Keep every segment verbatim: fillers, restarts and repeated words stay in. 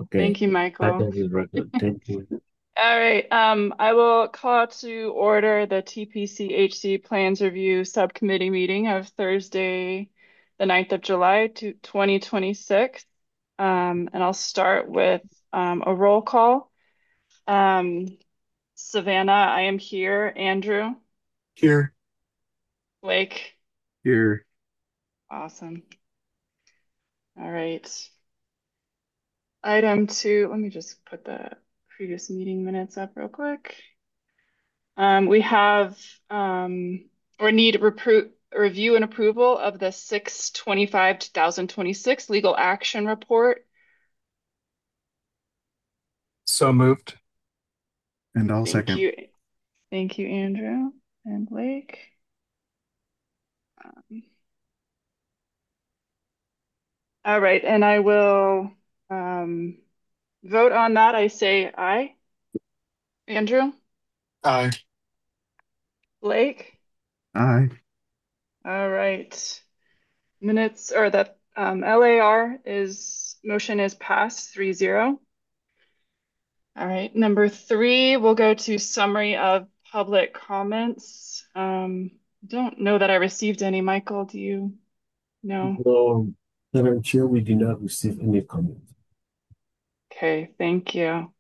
Okay. Thank you, Michael. Title is record. Thank you. All right, um, I will call to order the T P C H C Plans Review Subcommittee meeting of Thursday, the ninth of July to twenty twenty-six. Um, and I'll start with um, a roll call. Um, Savannah, I am here. Andrew, Here. Blake, Here. awesome. All right. Item two, let me just put the previous meeting minutes up real quick. Um, we have um, or need repro review and approval of the six twenty-five two thousand twenty-six legal action report. So moved. And I'll Thank second. you. Thank you, Andrew and Blake. Um, all right, and I will um, vote on that. I say aye. Andrew, Aye. Blake. Aye. All right. Minutes or the um, L A R is motion is passed three zero. All right, number three, we'll go to summary of public comments. Um, don't know that I received any. Michael, do you know? No, Madam Chair, we did not receive any comment. Okay, thank you.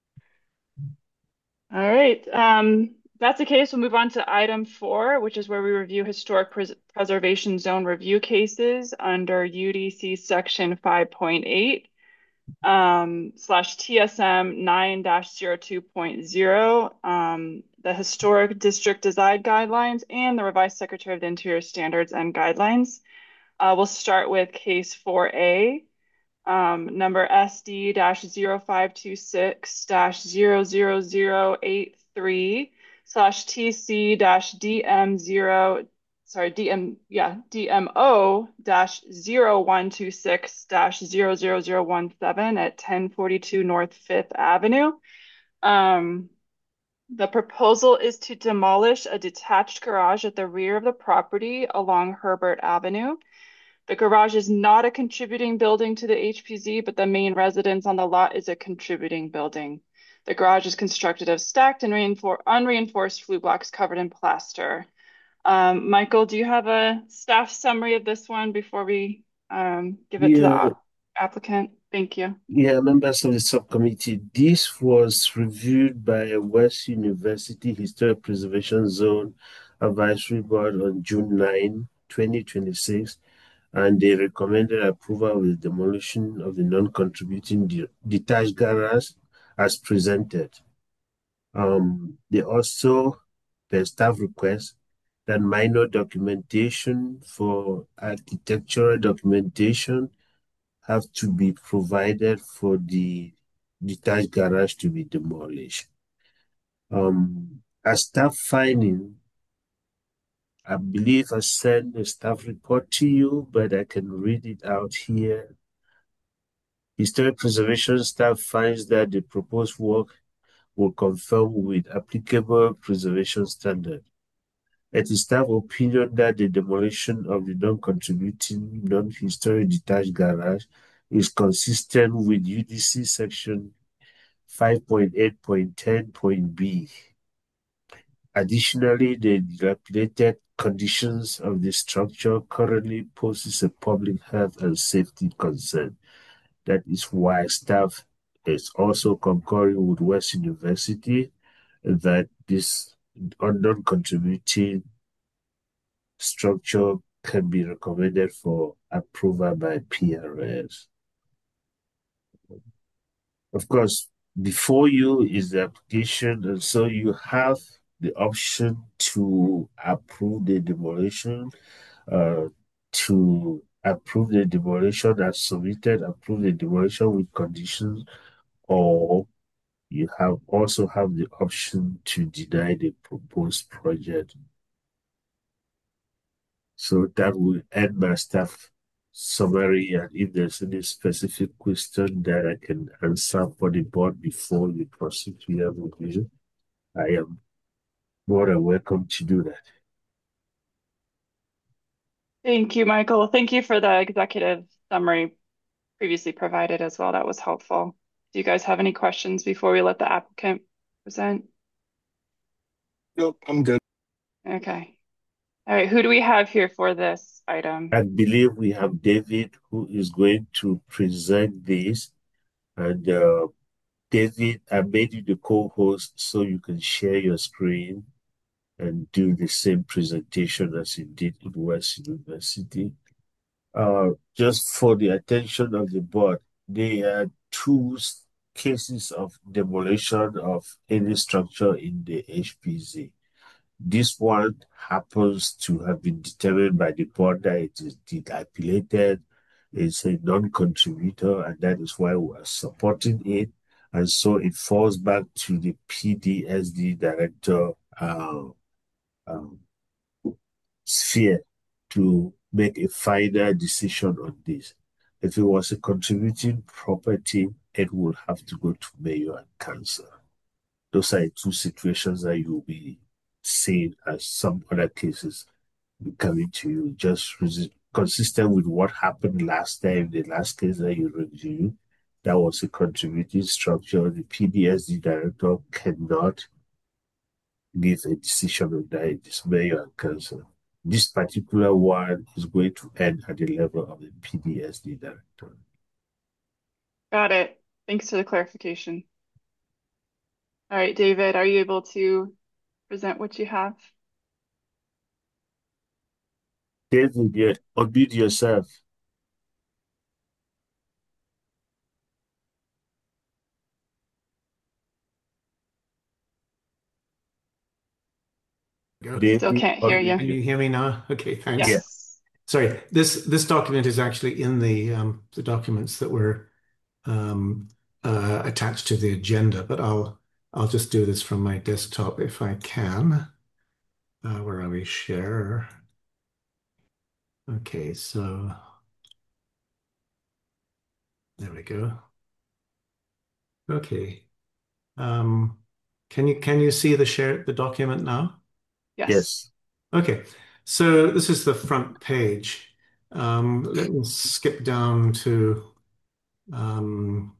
All right, um, if that's the case, we'll move on to item four, which is where we review historic pres preservation zone review cases under U D C section five point eight. Um, slash T S M nine dash zero two point zero, um, the Historic District Design Guidelines, and the revised Secretary of the Interior Standards and Guidelines. Uh, we'll start with case four A, um, number S D zero five two six zero zero zero eight three slash T C D M zero sorry, D M, yeah, D M O dash zero one two six dash zero zero zero one seven at ten forty-two North Fifth Avenue. Um, the proposal is to demolish a detached garage at the rear of the property along Herbert Avenue. The garage is not a contributing building to the H P Z, but the main residence on the lot is a contributing building. The garage is constructed of stacked and reinfor unreinforced flue blocks covered in plaster. Um, Michael, do you have a staff summary of this one before we um, give it to the Yeah, a- applicant? Thank you. yeah, members of the subcommittee, this was reviewed by West University Historic Preservation Zone Advisory Board on June ninth, twenty twenty-six, and they recommended approval of the demolition of the non-contributing de detached garage as presented. Um, they also, the staff request that minor documentation for architectural documentation have to be provided for the detached garage to be demolished. Um, as staff finding, I believe I sent a staff report to you, but I can read it out here. Historic preservation staff finds that the proposed work will conform with applicable preservation standards. It is staff opinion that the demolition of the non-contributing, non-historic detached garage is consistent with U D C section five point eight point ten point B. Additionally, the dilapidated conditions of the structure currently poses a public health and safety concern. That is why staff is also concurring with West University that this non-contributing structure can be recommended for approval by P R S. Of course, before you is the application, and so you have the option to approve the demolition, uh, to approve the demolition as submitted, approve the demolition with conditions, or you have also have the option to deny the proposed project. So that will end my staff summary. And if there's any specific question that I can answer for the board before we proceed to your review, I am more than welcome to do that. Thank you, Michael. Thank you for the executive summary previously provided as well. That was helpful. Do you guys have any questions before we let the applicant present? Nope, I'm good. Okay. All right, who do we have here for this item? I believe we have David who is going to present this. And uh, David, I made you the co-host so you can share your screen and do the same presentation as you did in West University. Uh, just for the attention of the board, there are two s- cases of demolition of any structure in the H P Z. This one happens to have been determined by the board that it is dilapidated, it's a non-contributor, and that is why we are supporting it. And so it falls back to the P D S D director uh, um, sphere to make a final decision on this. If it was a contributing property, it would have to go to mayor and council. Those are two situations that you'll be seeing as some other cases coming to you, just consistent with what happened last time, the last case that you reviewed. That was a contributing structure. The P D S D director cannot give a decision on that. It is mayor and council. This particular one is going to end at the level of the P D S D director. Got it. Thanks for the clarification. All right, David, are you able to present what you have? David, yeah, unmute yourself. Still David, can't hear unmute. you. Can you hear me now? Okay, thanks. Yeah. Yes. Sorry, this this document is actually in the um, the documents that were um, uh, attached to the agenda, but I'll I'll just do this from my desktop if I can. Uh, where are we? Share. Okay, so there we go. Okay. Um, can you can you see the share the document now? Yes. Yes. Okay, so this is the front page. Um, let me skip down to um,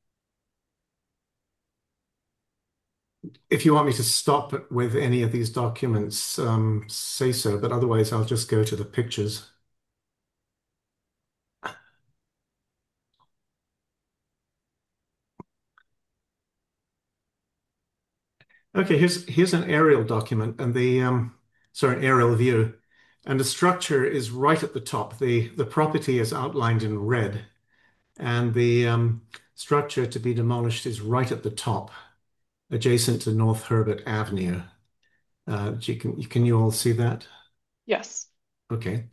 if you want me to stop with any of these documents, um, say so, but otherwise I'll just go to the pictures. Okay, here's here's an aerial document and the um, sorry, an aerial view, and the structure is right at the top. The the property is outlined in red, and the um, structure to be demolished is right at the top, adjacent to North Herbert Avenue. Uh, you can can you all see that? Yes. Okay.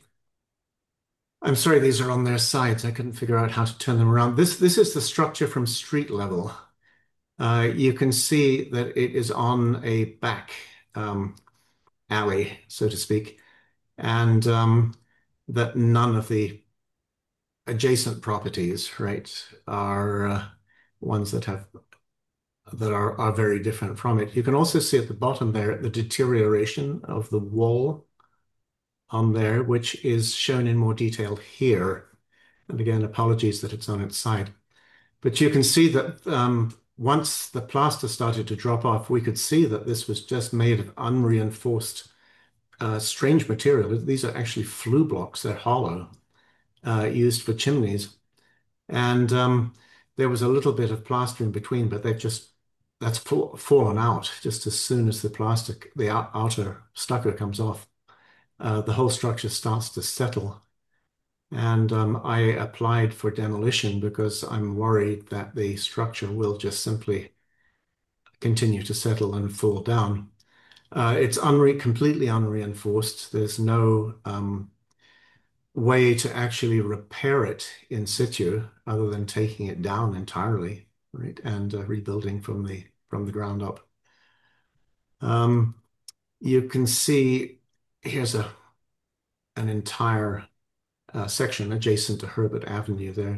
I'm sorry, these are on their sides. I couldn't figure out how to turn them around. This this is the structure from street level. Uh, you can see that it is on a back um, alley, so to speak, and um, that none of the adjacent properties, right, are uh, ones that have that are are very different from it. You can also see at the bottom there the deterioration of the wall on there, which is shown in more detail here. And again, apologies that it's on its side. But you can see that um, once the plaster started to drop off, we could see that this was just made of unreinforced, uh, strange material. These are actually flue blocks. They're hollow, uh, used for chimneys. And um, there was a little bit of plaster in between, but they've just, that's fa- fallen out just as soon as the plastic, the out- outer stucco comes off. Uh, the whole structure starts to settle. And um, I applied for demolition because I'm worried that the structure will just simply continue to settle and fall down. Uh, it's unre completely unreinforced. There's no um, way to actually repair it in situ other than taking it down entirely, right, and uh, rebuilding from the from the ground up. Um, you can see here's a an entire uh, section adjacent to Herbert Avenue there.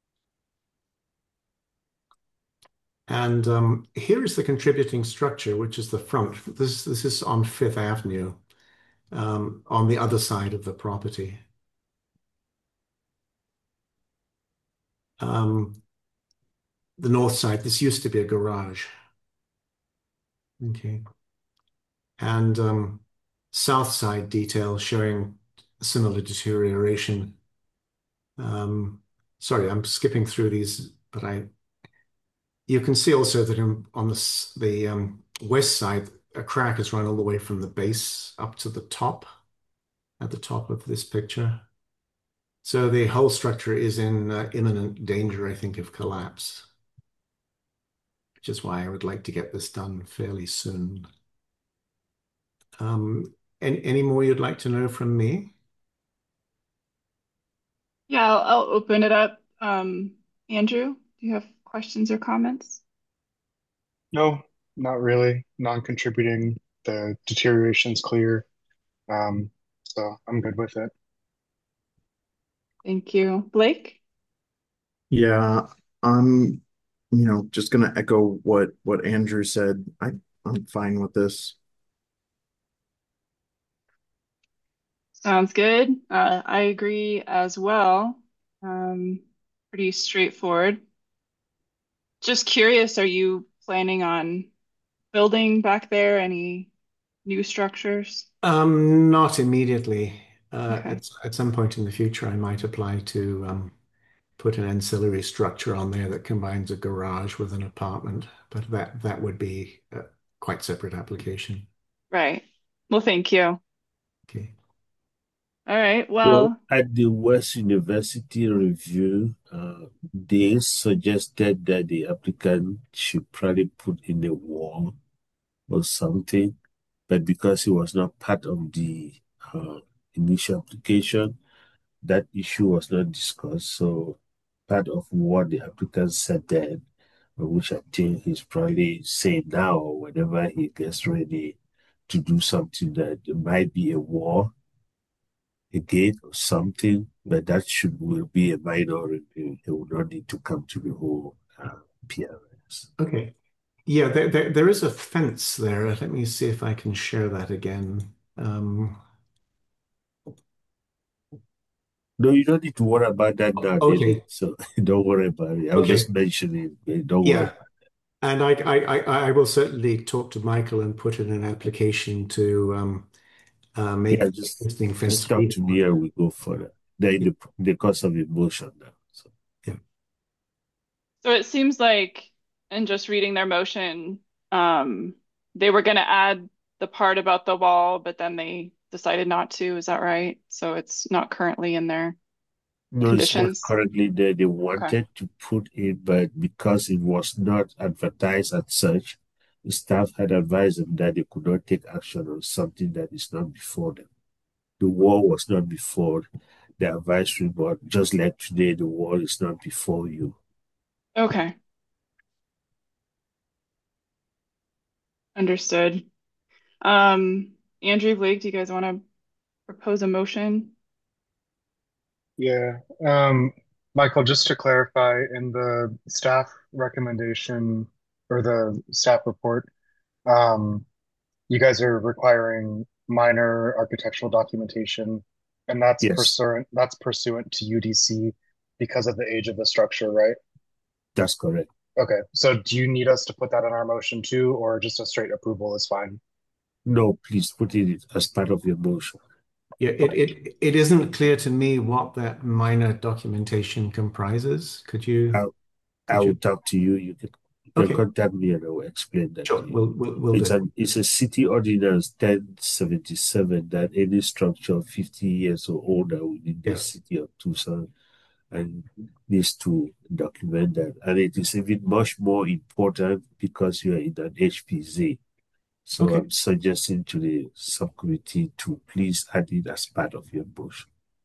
And um, here is the contributing structure, which is the front. This, this is on Fifth Avenue, um, on the other side of the property. Um, the north side. This used to be a garage. Okay. And um, south side detail showing similar deterioration. Um, sorry, I'm skipping through these, but I you can see also that in, on the s- the um, west side, a crack has run all the way from the base up to the top, at the top of this picture. So the whole structure is in uh, imminent danger, I think, of collapse, which is why I would like to get this done fairly soon. Um, any, any more you'd like to know from me? Yeah, I'll, I'll open it up. Um, Andrew, do you have questions or comments? No, not really. Non-contributing. The deterioration's clear. Um, so I'm good with it. Thank you. Blake? Yeah, I'm, you know, just gonna echo what what Andrew said. I I'm fine with this. Sounds good. Uh, I agree as well. Um, pretty straightforward. Just curious, are you planning on building back there any new structures? Um, not immediately. Uh, Okay. at, at some point in the future, I might apply to um, put an ancillary structure on there that combines a garage with an apartment, but that that would be a quite separate application. Right. Well, thank you. All Okay. right. Well, Well, at the West University review, uh, they suggested that the applicant should probably put in a wall or something, but because it was not part of the uh, initial application, that issue was not discussed. So part of what the applicant said then, uh, which I think he's probably saying now, or whenever he gets ready to do something, that there might be a war again or something, but that should will be a minor review. He will not need to come to the whole uh, P R S. Okay. Yeah, there, there there is a fence there. Let me see if I can share that again. Um, No, you don't need to worry about that now, David. okay. So don't worry about it. I was just Okay. mentioning it. Don't worry Yeah. about And I, I, I, I will certainly talk to Michael and put in an application to um, uh, it. Yeah, make the just existing just fence talk be. to me and we go further. They're in Yeah. the, the cause of emotion now. So Yeah. so it seems like, in just reading their motion, um, they were going to add the part about the wall, but then they decided not to. Is that right? So it's not currently in their no, it's not conditions. currently there. They Okay. wanted to put it, but because it was not advertised as such, the staff had advised them that they could not take action on something that is not before them. The wall was not before the advisory board, just like today, the wall is not before you. Okay. Understood. Um, Andrew, Blake, do you guys want to propose a motion? Yeah. Um, Michael, just to clarify, in the staff recommendation or the staff report, um, you guys are requiring minor architectural documentation, and that's Yes, pursuant that's pursuant to U D C because of the age of the structure, right? that's correct. Okay. So do you need us to put that in our motion too, or just a straight approval is fine? No, please put it as part of your motion. Yeah, it, it it isn't clear to me what that minor documentation comprises. Could you I'll, I could will you talk to you. You can, you can okay, contact me and I will explain that sure, to you. we'll we'll, we'll It's do. an it's a city ordinance ten seventy-seven that any structure fifty years or older within the Yes. city of Tucson and needs to document that. And it is even much more important because you are in an H P Z. So Okay. I'm suggesting to the subcommittee to please add it as part of your motion.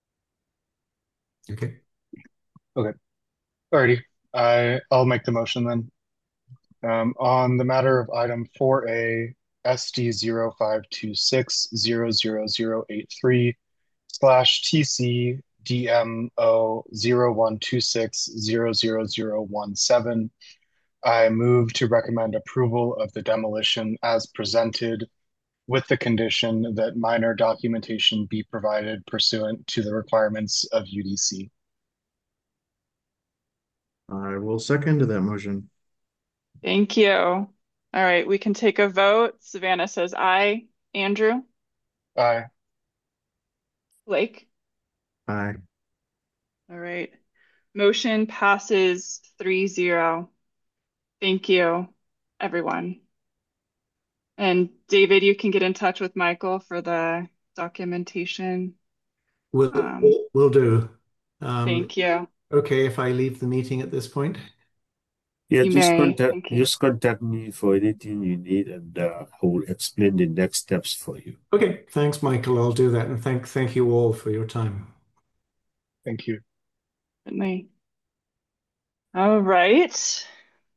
Okay. Okay. Alrighty. I I'll make the motion then. Um, on the matter of item four A, S D zero five two six zero zero zero eight three slash T C D M O zero one two six zero zero zero one seven, I move to recommend approval of the demolition as presented with the condition that minor documentation be provided pursuant to the requirements of U D C. I will second that motion. Thank you. All right, we can take a vote. Savannah says aye. Andrew? Aye. Blake? Aye. All right. Motion passes three zero. Thank you, everyone. And David, you can get in touch with Michael for the documentation. Will Um, will do. Um, thank you. okay, if I leave the meeting at this point. Yeah, You just may. contact Thank you. just contact me for anything you need, and uh, I will explain the next steps for you. Okay, thanks, Michael. I'll do that, and thank thank you all for your time. Thank you. Certainly. All right.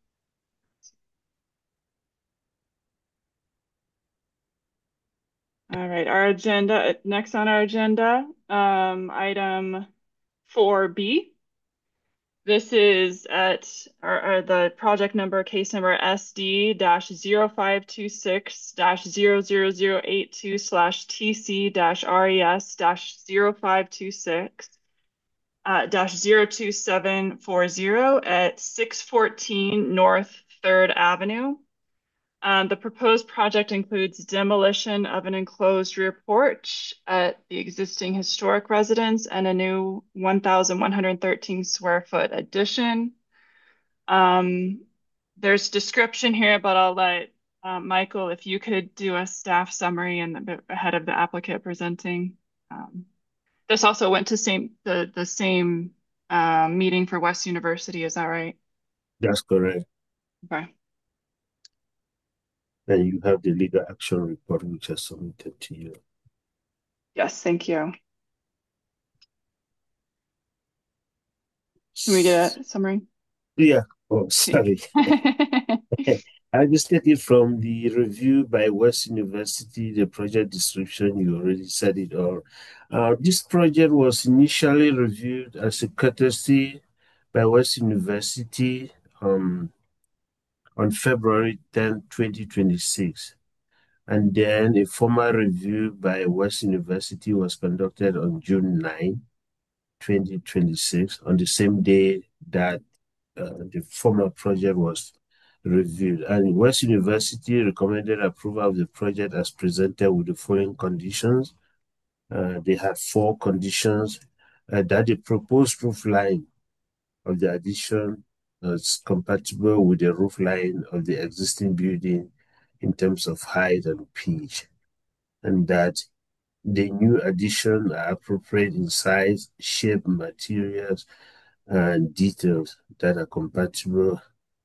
All right, our agenda, next on our agenda, um, item four B. This is at our, our- the project number, case number S D dash zero five two six dash zero zero zero eight two slash T C dash R E S dash zero five two six uh, dash zero two seven four zero at six fourteen North Third Avenue. Um, the proposed project includes demolition of an enclosed rear porch at the existing historic residence and a new one thousand one hundred thirteen square foot addition. Um, there's description here, but I'll let uh, Michael, if you could do a staff summary and the, ahead of the applicant presenting. Um, this also went to same the the same uh, meeting for West University. Is that right? That's correct. Okay. And you have the legal action report which I submitted to you. Yes, thank you. Can we get a summary? Yeah. Oh, sorry. I just take it from the review by West University, the project description, you already said it all. Uh, this project was initially reviewed as a courtesy by West University um, on February tenth, twenty twenty-six. And then a formal review by West University was conducted on June ninth, twenty twenty-six, on the same day that uh, the formal project was reviewed. And West University recommended approval of the project as presented with the following conditions. Uh, they had four conditions uh, that the proposed roof line of the addition is compatible with the roof line of the existing building in terms of height and pitch, and that the new addition are appropriate in size, shape, materials, and details that are compatible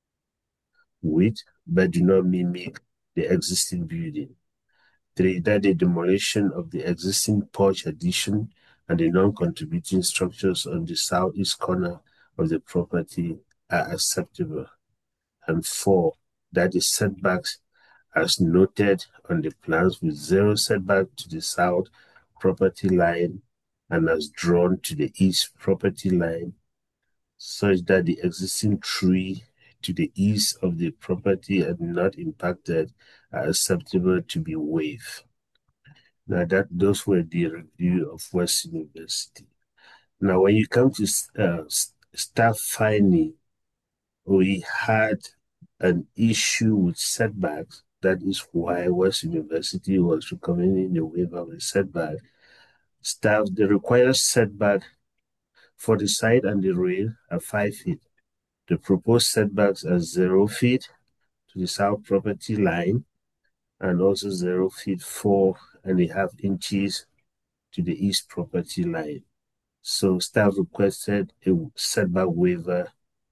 with but do not mimic the existing building. Three, that the demolition of the existing porch addition and the non-contributing structures on the southeast corner of the property are acceptable. And four, that the setbacks as noted on the plans with zero setback to the south property line and as drawn to the east property line, such that the existing tree to the east of the property and not impacted are acceptable to be waived. Now that those were the review of West University. Now when you come to uh, staff finding, we had an issue with setbacks. That is why West University was recommending the waiver of the setback. Staff, the required setback for the side and the rear are five feet. The proposed setbacks are zero feet to the south property line and also zero feet four and a half inches to the east property line. So staff requested a setback waiver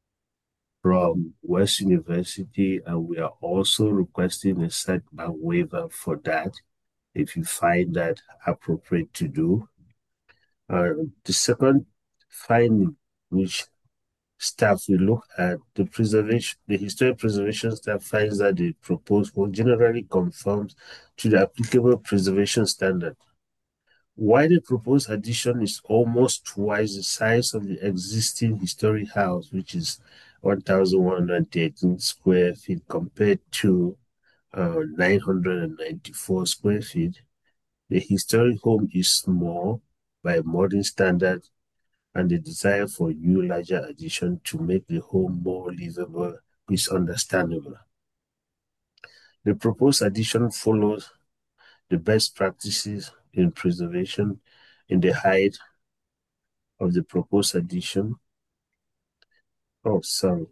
from West University, and we are also requesting a setback waiver for that if you find that appropriate to do. Uh, the second finding, which staff will look at, the preservation, the historic preservation staff finds that the proposed work generally conforms to the applicable preservation standard. While the proposed addition is almost twice the size of the existing historic house, which is one thousand one hundred thirteen square feet compared to uh, nine hundred ninety-four square feet, the historic home is small by modern standards and the desire for new larger addition to make the home more livable is understandable. The proposed addition follows the best practices in preservation in the height of the proposed addition. Oh, sorry.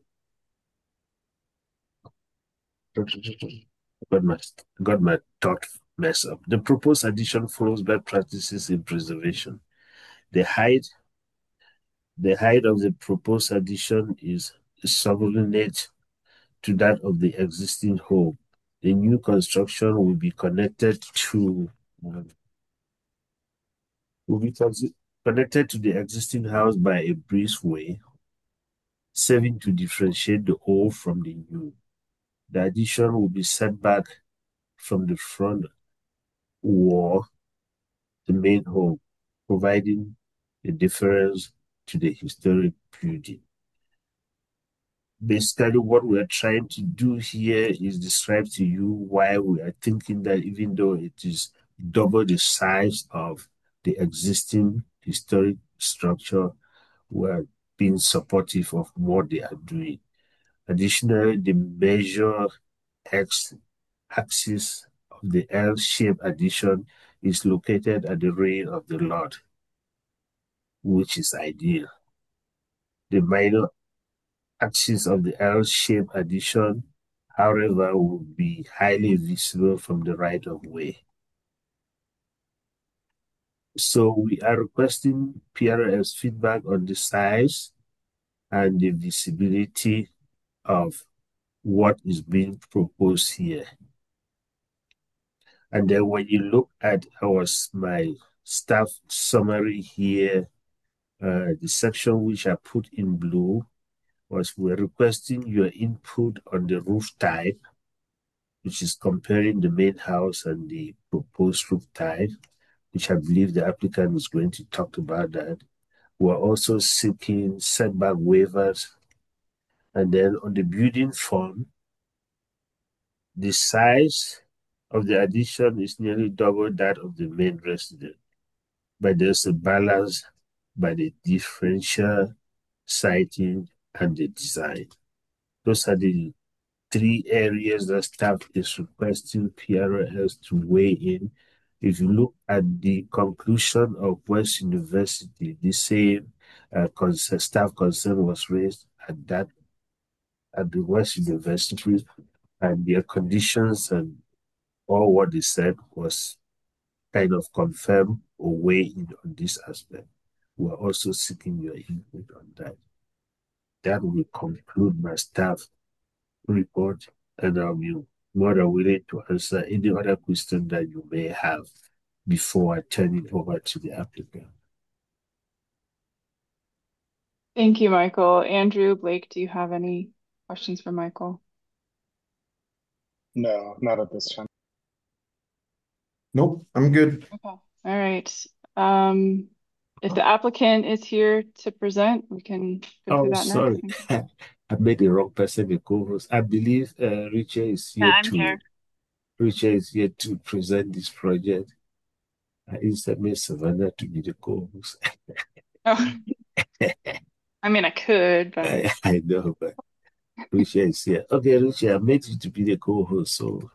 Got my, got my thought messed up. The proposed addition follows best practices in preservation. The height, the height of the proposed addition is subordinate to that of the existing home. The new construction will be connected to um, will be connected to the existing house by a breezeway, serving to differentiate the old from the new. The addition will be set back from the front wall, the main home, providing a difference to the historic building. Basically, what we're trying to do here is describe to you why we are thinking that even though it is double the size of the existing historic structure, we're being supportive of what they are doing. Additionally, the measure X axis of the L-shaped addition is located at the rear of the lot, which is ideal. The minor axis of the L-shaped addition, however, will be highly visible from the right of way. So we are requesting P R F's feedback on the size and the visibility of what is being proposed here. And then when you look at our my staff summary here, uh, the section which I put in blue was we're requesting your input on the roof type, which is comparing the main house and the proposed roof type, which I believe the applicant is going to talk about that. We're also seeking setback waivers. And then on the building form, the size of the addition is nearly double that of the main residence, but there's a balance by the differential siting and the design. Those are the three areas that staff is requesting P R S to weigh in. If you look at the conclusion of West University, the same uh, concern, staff concern was raised at that at the West University, and their conditions and all what they said was kind of confirmed or weigh in on this aspect. We're also seeking your input on that. That will conclude my staff report, and I'll be more than willing to answer any other question that you may have before I turn it over to the applicant. Thank you, Michael. Andrew, Blake, do you have any questions for Michael? No, not at this time. Nope, I'm good. Okay. All right. Um, if the applicant is here to present, we can go Oh, through that sorry. next. I made the wrong person the co-host. I believe uh, Richard is here Yeah, I'm to here. Richard is here to present this project. I instead Savannah to be the co-host. Oh, I mean, I could, but I, I know, but Richard is here. Okay, Richard, I made you to be the co-host, so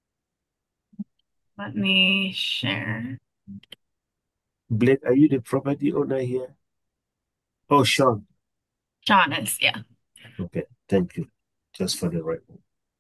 Let me share. Blake, are you the property owner here? Oh, Sean. Sean is, yeah. Okay, thank you. Just for the record.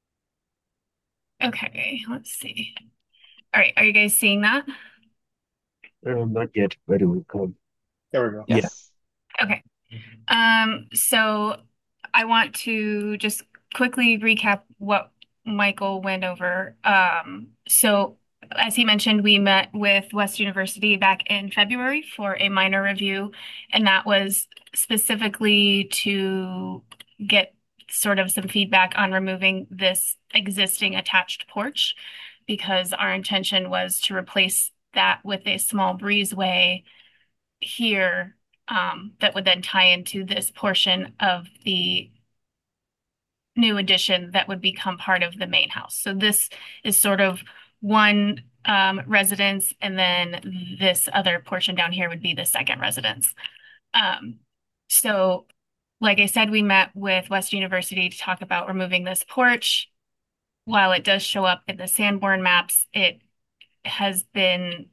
Okay, let's see. All right, are you guys seeing that? Uh, not yet, but it will come. There we go. Yeah. yes. Okay. Um, so I want to just quickly recap what Michael went over. Um, so as he mentioned, we met with West University back in February for a minor review, and that was specifically to get sort of some feedback on removing this existing attached porch, because our intention was to replace that with a small breezeway here um, that would then tie into this portion of the new addition that would become part of the main house. So this is sort of one um, residence, and then this other portion down here would be the second residence. Um, so like I said, we met with West University to talk about removing this porch. While it does show up in the Sanborn maps, it has been,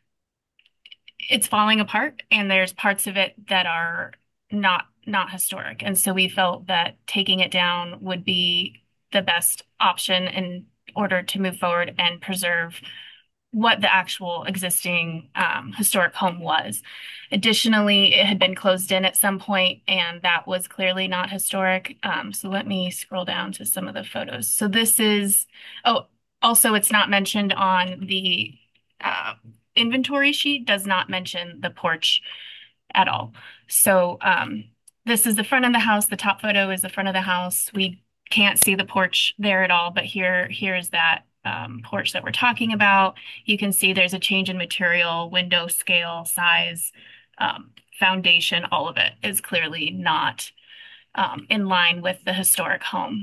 it's falling apart, and there's parts of it that are not not historic. And so we felt that taking it down would be the best option in order to move forward and preserve what the actual existing um, historic home was. Additionally, it had been closed in at some point, and that was clearly not historic. Um, so let me scroll down to some of the photos. So this is, oh, also it's not mentioned on the uh, inventory sheet, does not mention the porch at all. So um, this is the front of the house. The top photo is the front of the house. We can't see the porch there at all, but here, here's that um, porch that we're talking about. You can see there's a change in material, window scale, size, um, foundation, all of it is clearly not um, in line with the historic home.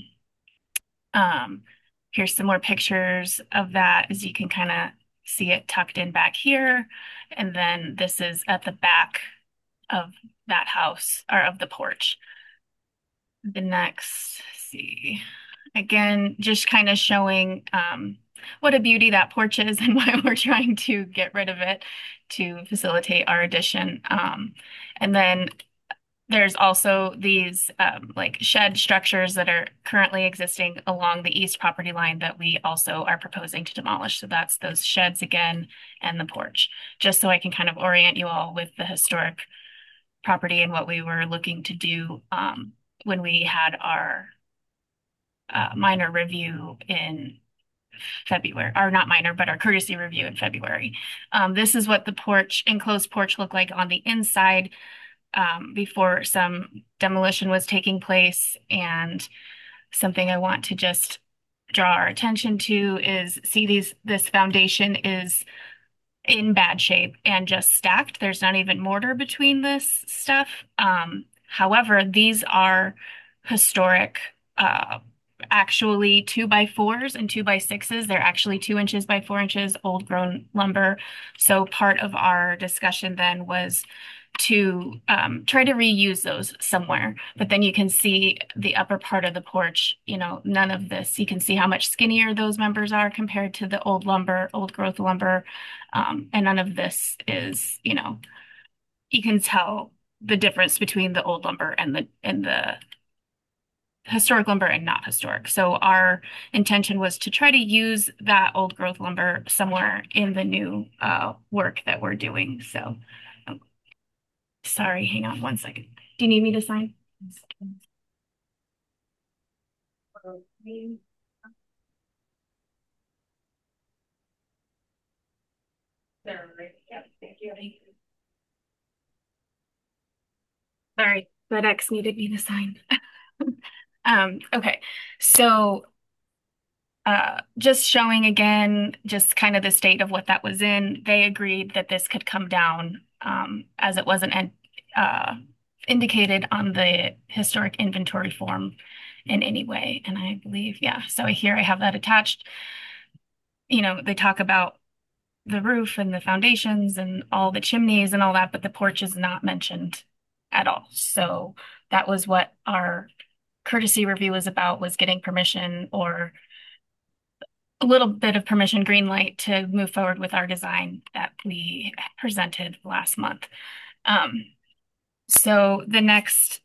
Um, here's some more pictures of that, as you can kind of see it tucked in back here. And then this is at the back of that house, or of the porch. The next, see, again, just kind of showing um, what a beauty that porch is and why we're trying to get rid of it to facilitate our addition. Um, and then there's also these um, like shed structures that are currently existing along the east property line that we also are proposing to demolish. So that's those sheds again and the porch, just so I can kind of orient you all with the historic property and what we were looking to do um, when we had our uh, minor review in February, or not minor, but our courtesy review in February. Um, this is what the porch, enclosed porch looked like on the inside um, before some demolition was taking place. And something I want to just draw our attention to is, see these, this foundation is in bad shape and just stacked. There's not even mortar between this stuff. Um, however, these are historic, uh, actually two by fours and two by sixes. They're actually two inches by four inches old grown lumber. So part of our discussion then was to um, try to reuse those somewhere. But then you can see the upper part of the porch, you know, none of this. You can see how much skinnier those members are compared to the old lumber, old growth lumber. Um, and none of this is, you know, you can tell the difference between the old lumber and the and the historic lumber and not historic. So our intention was to try to use that old growth lumber somewhere in the new uh, work that we're doing. So um, sorry, hang on one second. Do you need me to sign? There, right? Yeah, thank you. Sorry, FedEx needed me to sign. Um, okay, so uh, just showing again, just kind of the state of what that was in. They agreed that this could come down um, as it wasn't uh, indicated on the historic inventory form in any way. And I believe, yeah, so here I have that attached. You know, they talk about the roof and the foundations and all the chimneys and all that, but the porch is not mentioned at all. So that was what our courtesy review was about, was getting permission, or a little bit of permission, green light, to move forward with our design that we presented last month. Um, so the next,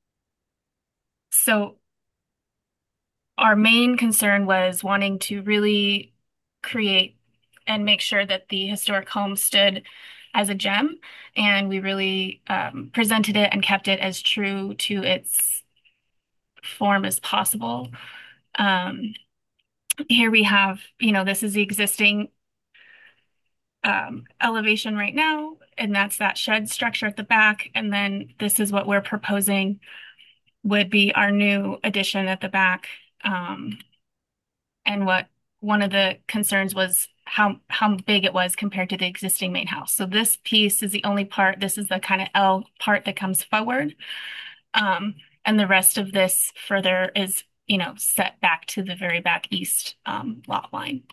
so our main concern was wanting to really create and make sure that the historic home stood as a gem. And we really um, presented it and kept it as true to its form as possible. Um, here we have, you know, this is the existing um, elevation right now, and that's that shed structure at the back. And then this is what we're proposing would be our new addition at the back. Um, and what one of the concerns was how how big it was compared to the existing main house. So this piece is the only part, this is the kind of L part that comes forward. Um, and the rest of this further is, you know, set back to the very back east um, lot line.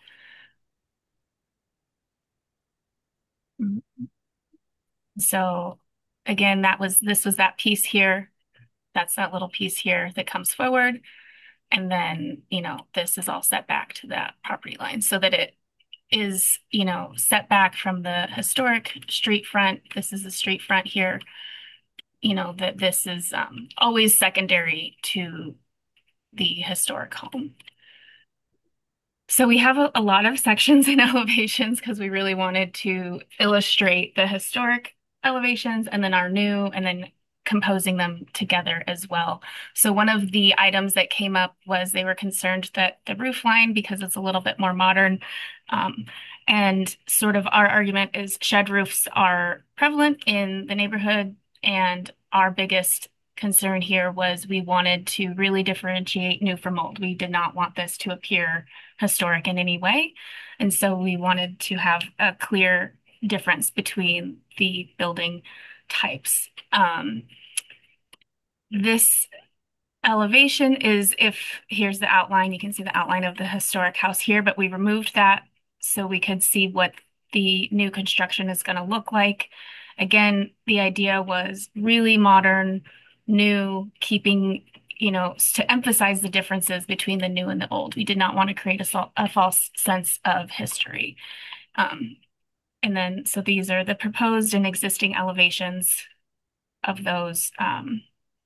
So again, that was this was that piece here. That's that little piece here that comes forward. And then, you know, this is all set back to that property line so that it is, you know, set back from the historic street front. This is the street front here. You know, that this is um, always secondary to the historic home. So we have a, a lot of sections and elevations because we really wanted to illustrate the historic elevations and then our new, and then composing them together as well. So one of the items that came up was they were concerned that the roof line, because it's a little bit more modern, um, and sort of our argument is shed roofs are prevalent in the neighborhood, and our biggest concern here was we wanted to really differentiate new from old. We did not want this to appear historic in any way. And so we wanted to have a clear difference between the building types. Um, this elevation is, if here's the outline, you can see the outline of the historic house here, but we removed that so we could see what the new construction is going to look like. Again, the idea was really modern, new, keeping, you know, to emphasize the differences between the new and the old. We did not want to create a, a false sense of history. Um, and then, so these are the proposed and existing elevations of those um,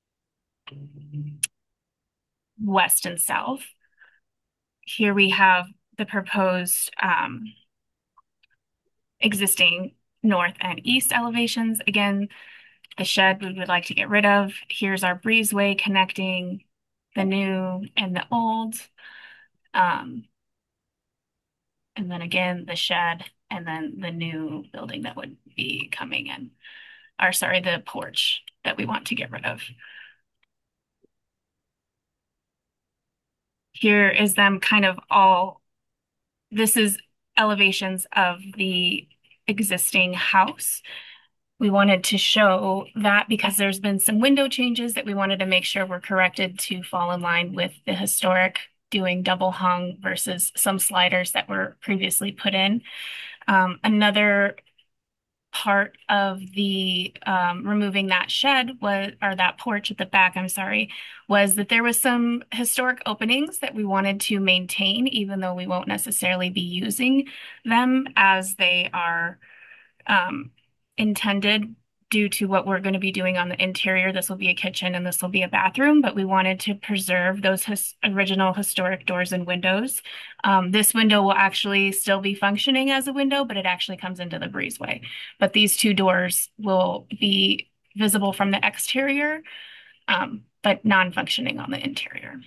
west and south. Here we have the proposed um, existing north and east elevations. Again, the shed we would like to get rid of. Here's our breezeway connecting the new and the old. Um, and then again, the shed, and then the new building that would be coming in. Or sorry, the porch that we want to get rid of. Here is them kind of all, this is elevations of the existing house. We wanted to show that because there's been some window changes that we wanted to make sure were corrected to fall in line with the historic, doing double hung versus some sliders that were previously put in. Um, another part of the um, removing that shed was, or that porch at the back, I'm sorry, was that there was some historic openings that we wanted to maintain, even though we won't necessarily be using them as they are um, intended due to what we're going to be doing on the interior. This will be a kitchen and this will be a bathroom, but we wanted to preserve those his original historic doors and windows. Um, this window will actually still be functioning as a window, but it actually comes into the breezeway. But these two doors will be visible from the exterior, um, but non-functioning on the interior.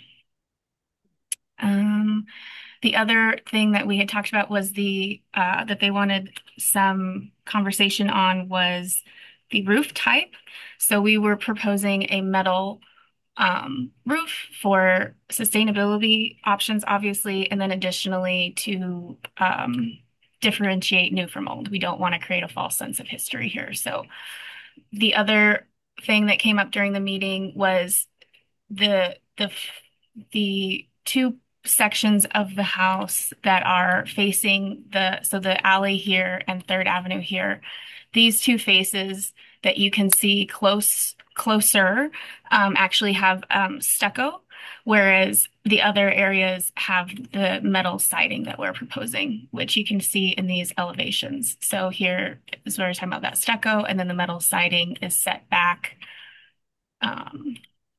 Um, The other thing that we had talked about was the uh, that they wanted some conversation on was the roof type. So we were proposing a metal um, roof for sustainability options, obviously, and then additionally to um, differentiate new from old. We don't want to create a false sense of history here. So the other thing that came up during the meeting was the the the two sections of the house that are facing the, so the alley here and Third Avenue here, these two faces that you can see close, closer um, actually have um, stucco, whereas the other areas have the metal siding that we're proposing, which you can see in these elevations. So here is where we're talking about that stucco, and then the metal siding is set back. Um,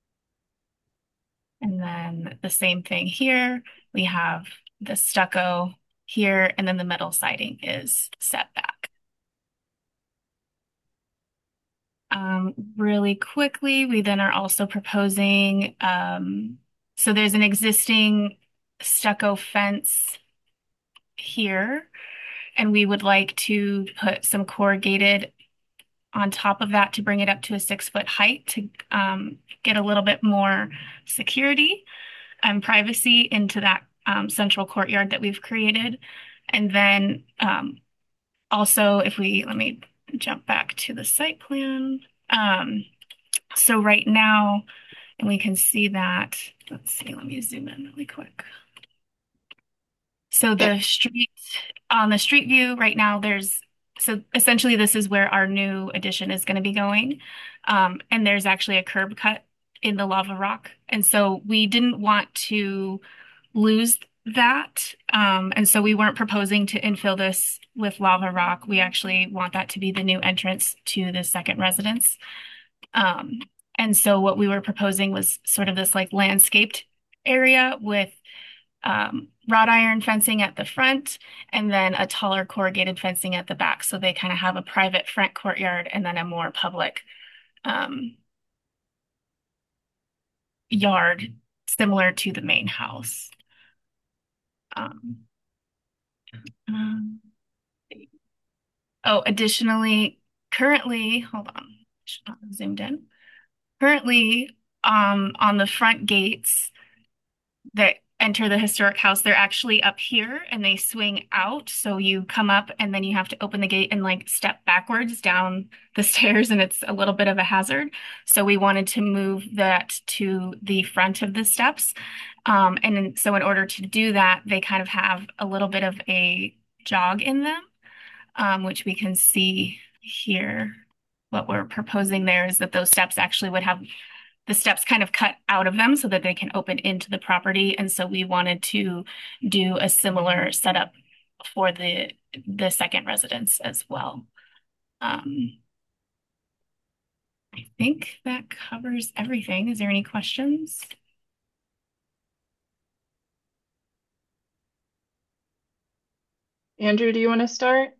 And then the same thing here, we have the stucco here, and then the metal siding is set back. Um, really quickly, we then are also proposing, um, so there's an existing stucco fence here, and we would like to put some corrugated on top of that to bring it up to a six foot height to um, get a little bit more security and privacy into that um, central courtyard that we've created. And then um, also if we, let me jump back to the site plan. Um, so right now, and we can see that, let's see, let me zoom in really quick. So the street, on the street view right now, there's so essentially this is where our new addition is going to be going. Um, and there's actually a curb cut in the lava rock. And so we didn't want to lose that. Um, and so we weren't proposing to infill this with lava rock. We actually want that to be the new entrance to the second residence. Um, and so what we were proposing was sort of this like landscaped area with um, wrought iron fencing at the front and then a taller corrugated fencing at the back. So they kind of have a private front courtyard and then a more public um, yard similar to the main house. Um, um, oh, additionally, currently, hold on, should not have zoomed in. Currently, um, on the front gates that enter the historic house, they're actually up here and they swing out. So you come up and then you have to open the gate and like step backwards down the stairs, and it's a little bit of a hazard. So we wanted to move that to the front of the steps. Um, and so in order to do that, they kind of have a little bit of a jog in them, um, which we can see here. What we're proposing there is that those steps actually would have the steps kind of cut out of them so that they can open into the property. And so we wanted to do a similar setup for the the second residence as well. Um, I think that covers everything. Is there any questions? Andrew, do you want to start?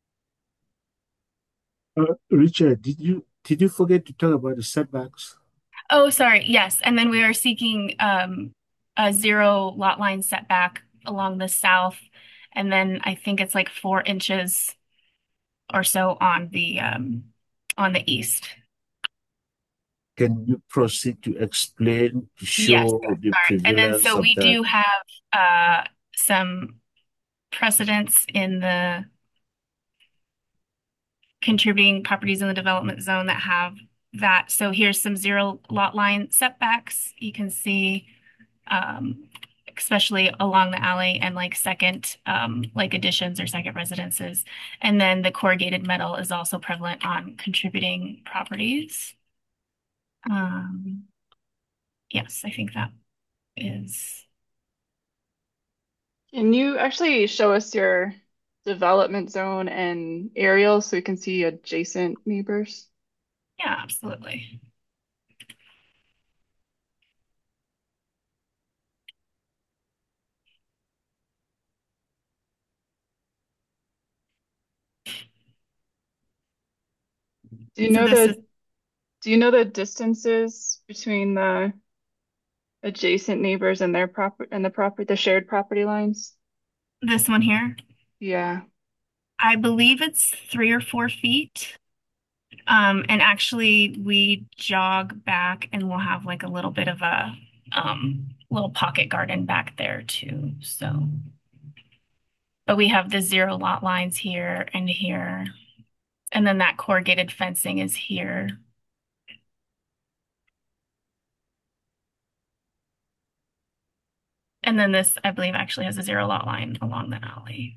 Uh, Richard, did you did you forget to talk about the setbacks? Oh, sorry. Yes. And then we are seeking um, a zero lot line setback along the south. And then I think it's like four inches or so on the um, on the east. Can you proceed to explain to Yes, show the sorry. And then prevalence so of we that? do have uh, some precedents in the contributing properties in the development zone that have that. So here's some zero lot line setbacks. You can see, um, especially along the alley and like second, um, like additions or second residences. And then the corrugated metal is also prevalent on contributing properties. Um, yes, I think that is. Can you actually show us your development zone and aerial so we can see adjacent neighbors? Yeah, absolutely. Do you So know this is the do you know the distances between the adjacent neighbors and their proper and the property the shared property lines? this one here. Yeah. I believe it's three or four feet. Um, and actually we jog back and we'll have like a little bit of a um, little pocket garden back there too. So, but we have the zero lot lines here and here. And then that corrugated fencing is here. And then this, I believe, actually has a zero lot line along the alley.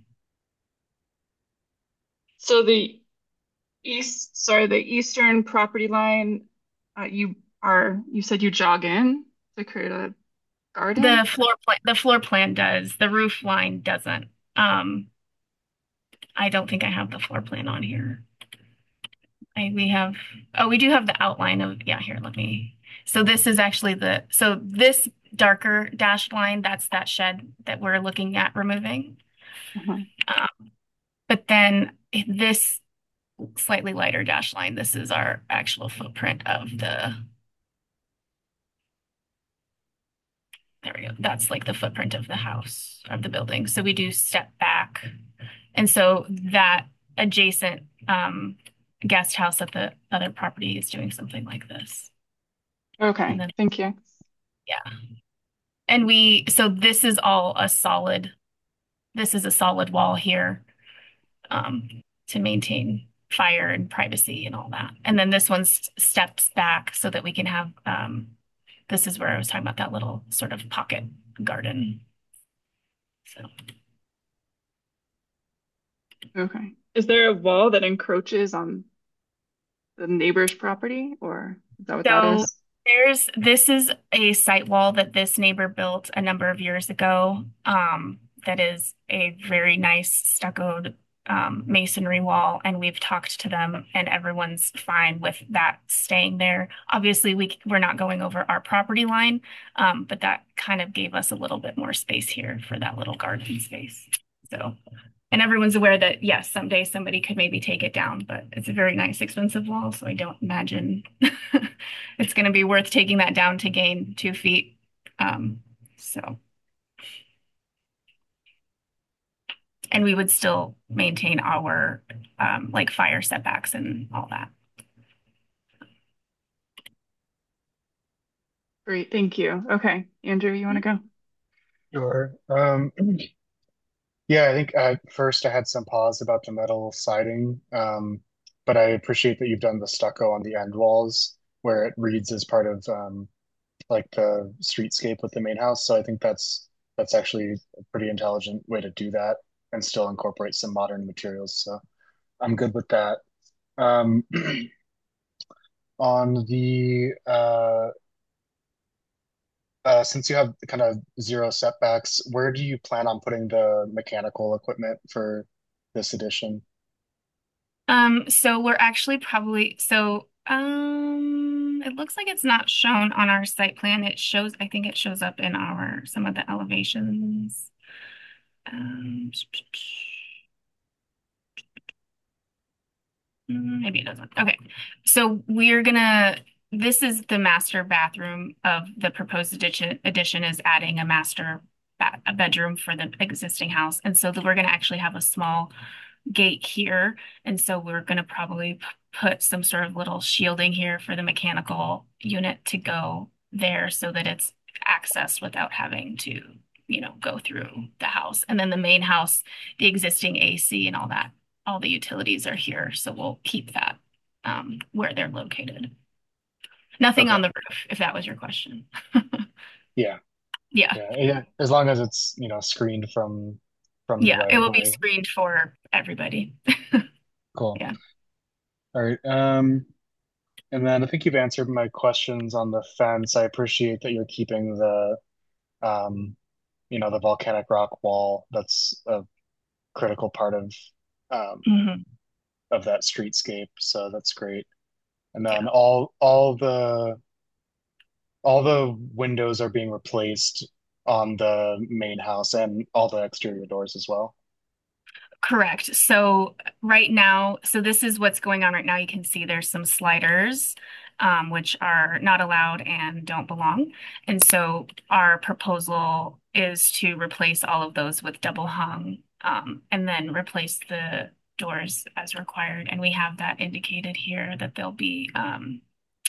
So the east, sorry, the eastern property line, uh, you are you said you jog in to create a garden? The floor plan, the floor plan does. The roof line doesn't. Um, I don't think I have the floor plan on here. I, we have, oh, we do have the outline of, yeah, here, let me. So this is actually the, so this darker dashed line, that's that shed that we're looking at removing. Uh-huh. Um, but then this slightly lighter dashed line, this is our actual footprint of the, there we go. That's like the footprint of the house, of the building. So we do step back. And so that adjacent um, guest house at the other property is doing something like this. Okay, And then, thank you. yeah. And we, so this is all a solid, this is a solid wall here um, to maintain fire and privacy and all that. And then this one steps back so that we can have, um, this is where I was talking about that little sort of pocket garden. So. Okay. Is there a wall that encroaches on the neighbor's property, or is that what that So is? there's this is a site wall that this neighbor built a number of years ago. Um, that is a very nice stuccoed um, masonry wall, and we've talked to them, and everyone's fine with that staying there. Obviously, we we're not going over our property line, um, but that kind of gave us a little bit more space here for that little garden space. So. And everyone's aware that, yes, someday somebody could maybe take it down, but it's a very nice, expensive wall, so I don't imagine it's going to be worth taking that down to gain two feet. Um, so, and we would still maintain our um, like fire setbacks and all that. Great, thank you. Okay, Andrew, you want to go? Sure. Um, yeah, I think at first I had some pause about the metal siding, um, but I appreciate that you've done the stucco on the end walls where it reads as part of um, like the streetscape with the main house. So I think that's that's actually a pretty intelligent way to do that and still incorporate some modern materials. So I'm good with that. Um, on the uh, uh, since you have kind of zero setbacks, where do you plan on putting the mechanical equipment for this edition? Um, so we're actually probably so um it looks like it's not shown on our site plan. It shows, I think it shows up in our some of the elevations. Um, Mm, maybe it doesn't. Okay. So we're gonna, this is the master bathroom of the proposed addition, addition is adding a master ba a bedroom for the existing house. And so that we're gonna actually have a small gate here. And so we're gonna probably p- put some sort of little shielding here for the mechanical unit to go there so that it's accessed without having to, you know, go through the house. And then the main house, the existing A C and all that, all the utilities are here, so we'll keep that um, where they're located. Nothing Okay. on the roof, if that was your question. Yeah. Yeah, Yeah. Yeah. As long as it's, you know, screened from from the yeah, right it of will be way. screened for everybody. Cool. Yeah. All right. Um, and then I think you've answered my questions on the fence. I appreciate that you're keeping the um, you know, the volcanic rock wall. That's a critical part of um Hmm. of that streetscape. So that's great. And Yeah. then all all the all the windows are being replaced on the main house and all the exterior doors as well. Correct. So right now, so this is what's going on right now. You can see there's some sliders, um, which are not allowed and don't belong. And so our proposal is to replace all of those with double hung, um, and then replace the doors as required. And we have that indicated here that there'll be um,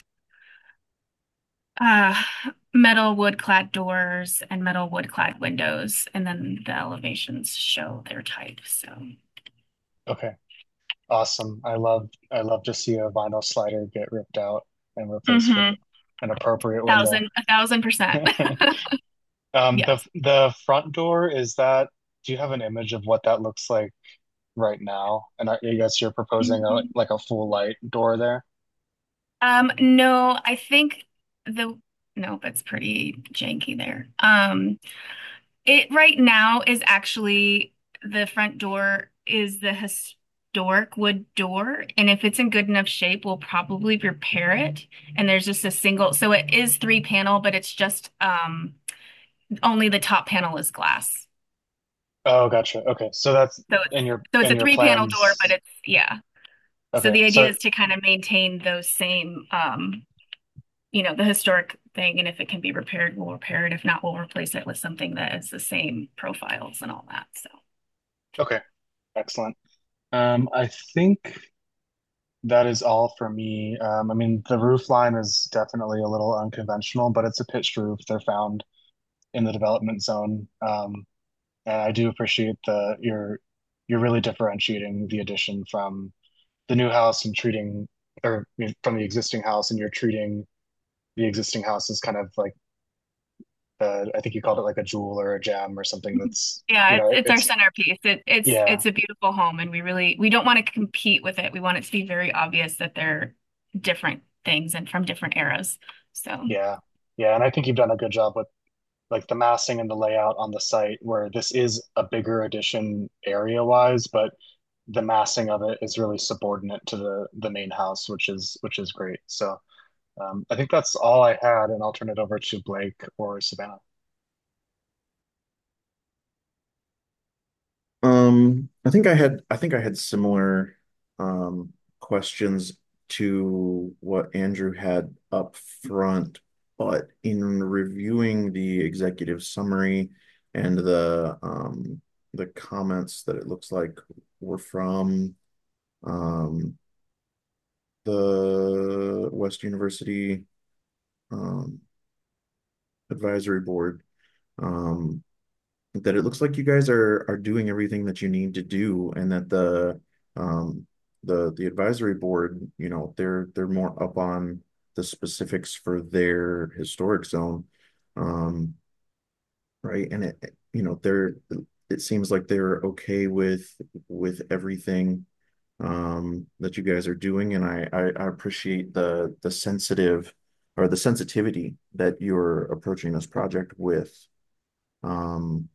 uh, metal wood clad doors and metal wood clad windows. And then the elevations show their type. So. Okay, awesome. I love I love to see a vinyl slider get ripped out and replaced with Mhm. an appropriate window. Thousand, a thousand percent. Um, the Yes. the front door, is that, do you have an image of what that looks like right now? And I, I guess you're proposing a Mhm. like a full light door there. Um, no, I think the nope, it's pretty janky there. Um, it right now is actually the front door is the historic wood door, and if it's in good enough shape, we'll probably repair it. And there's just a single, so it is three panel, but it's just um only the top panel is glass. Oh, gotcha. Okay, so that's So it's in your so it's in a your three panel door, but plans. it's yeah. So Okay, the idea so is to kind of maintain those same, um, you know, the historic thing. And if it can be repaired, we'll repair it. If not, we'll replace it with something that is the same profiles and all that. So, okay, excellent. Um, I think that is all for me. Um, I mean, the roof line is definitely a little unconventional, but it's a pitched roof. They're found in the development zone. Um, and I do appreciate the you're you're really differentiating the addition from the new house and treating, or I mean, from the existing house, and you're treating the existing house as kind of like uh, I think you called it like a jewel or a gem or something that's, Yeah, you it's know, it, it's our it's, centerpiece. It it's yeah, it's a beautiful home, and we really we don't want to compete with it. We want it to be very obvious that they're different things and from different eras. So yeah, yeah. And I think you've done a good job with like the massing and the layout on the site where this is a bigger addition area wise, but the massing of it is really subordinate to the the main house, which is which is great. So um, I think that's all I had, and I'll turn it over to Blake or Savannah. Um, I think I had I think I had similar um questions to what Andrew had up front, but in reviewing the executive summary and the um the comments that it looks like were from um the West University um advisory board, um that it looks like you guys are are doing everything that you need to do, and that the um the the advisory board, you know, they're they're more up on the specifics for their historic zone. Um, right. And it, you know, they're it seems like they're okay with with everything um that you guys are doing, and I I, I appreciate the the sensitive or the sensitivity that you're approaching this project with. Um,